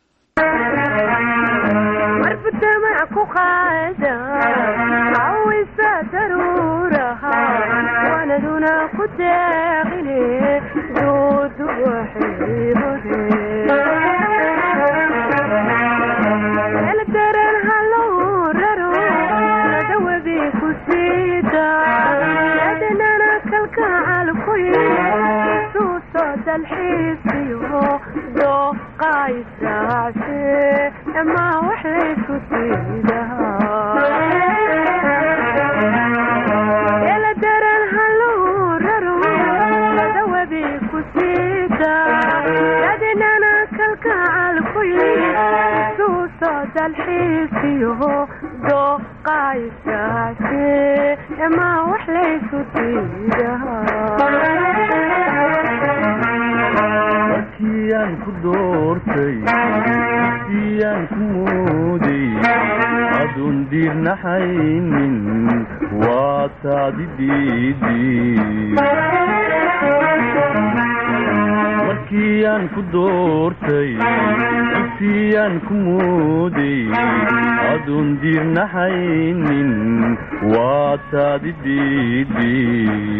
S18: مرفتما كقاعدة عويسة ضرورها وانا دون قداغني زود وحيبه الدرن هالوررو ندوى بيكو سيدا يدنا كالكا عالكوي سوسو الحيسيو دو قايسة عشي اما وحيكو سيدها الدرن هالوررو ندوى بيكو سيدا يدنا كالكا عالكوي سوسو الحيسيو دو قايسة عشي اما وحيكو سيدها
S19: markiyaan ku doortay markiyaan ku mooday adoon diirnaxaynin waa taadi diidii markiyaan ku doortay markiyaan ku mooday adoon diirnaxaynin waa taadi diidii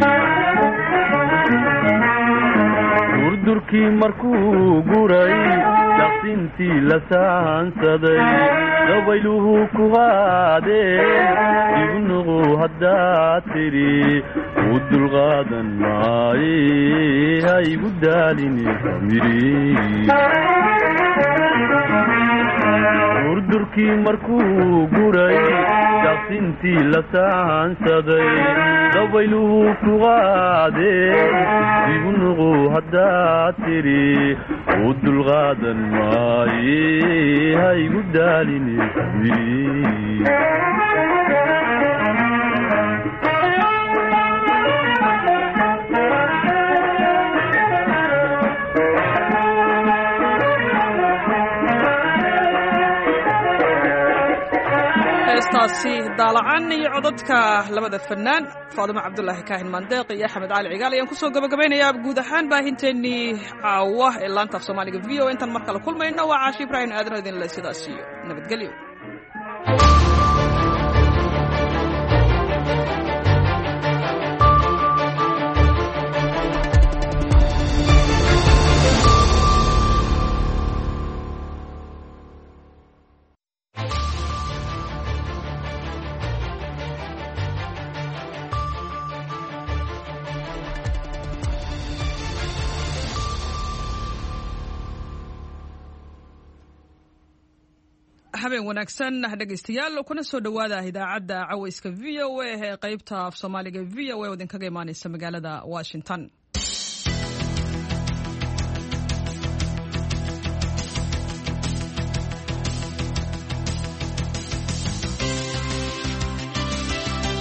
S19: durdurkii markuu guray daqsintii la saansaday dabayluhu ku qaadeen igu nuqu haddaad tidhi u dulqaadan maaye ha igu daalini durdurkii markuu guray daqsintii la saansaday dabayluhu ku qaadeen igu nuqu haddaad tidhi u dulqaadan maaye ha igu daalini
S1: heestaasi daalacan iyo codadka labada fanaan faadimo cabdulaahi kaahin maandeeq iyo axmed cali cigaal ayaan kusoo gabagabeynayaa guud ahaan baahinteenii caawa ee laanta af soomaaliga v o intaan mar kale kulmayno waa caashi ibraahim aadan idin le sidaas iyo nabadgelyo habeen wanaagsan dhegaystayaal kuna soo dhowaada idaacadda cawayska v o a ee qaybta af soomaaliga v o a oo idinkaga imaanaysa magaalada washington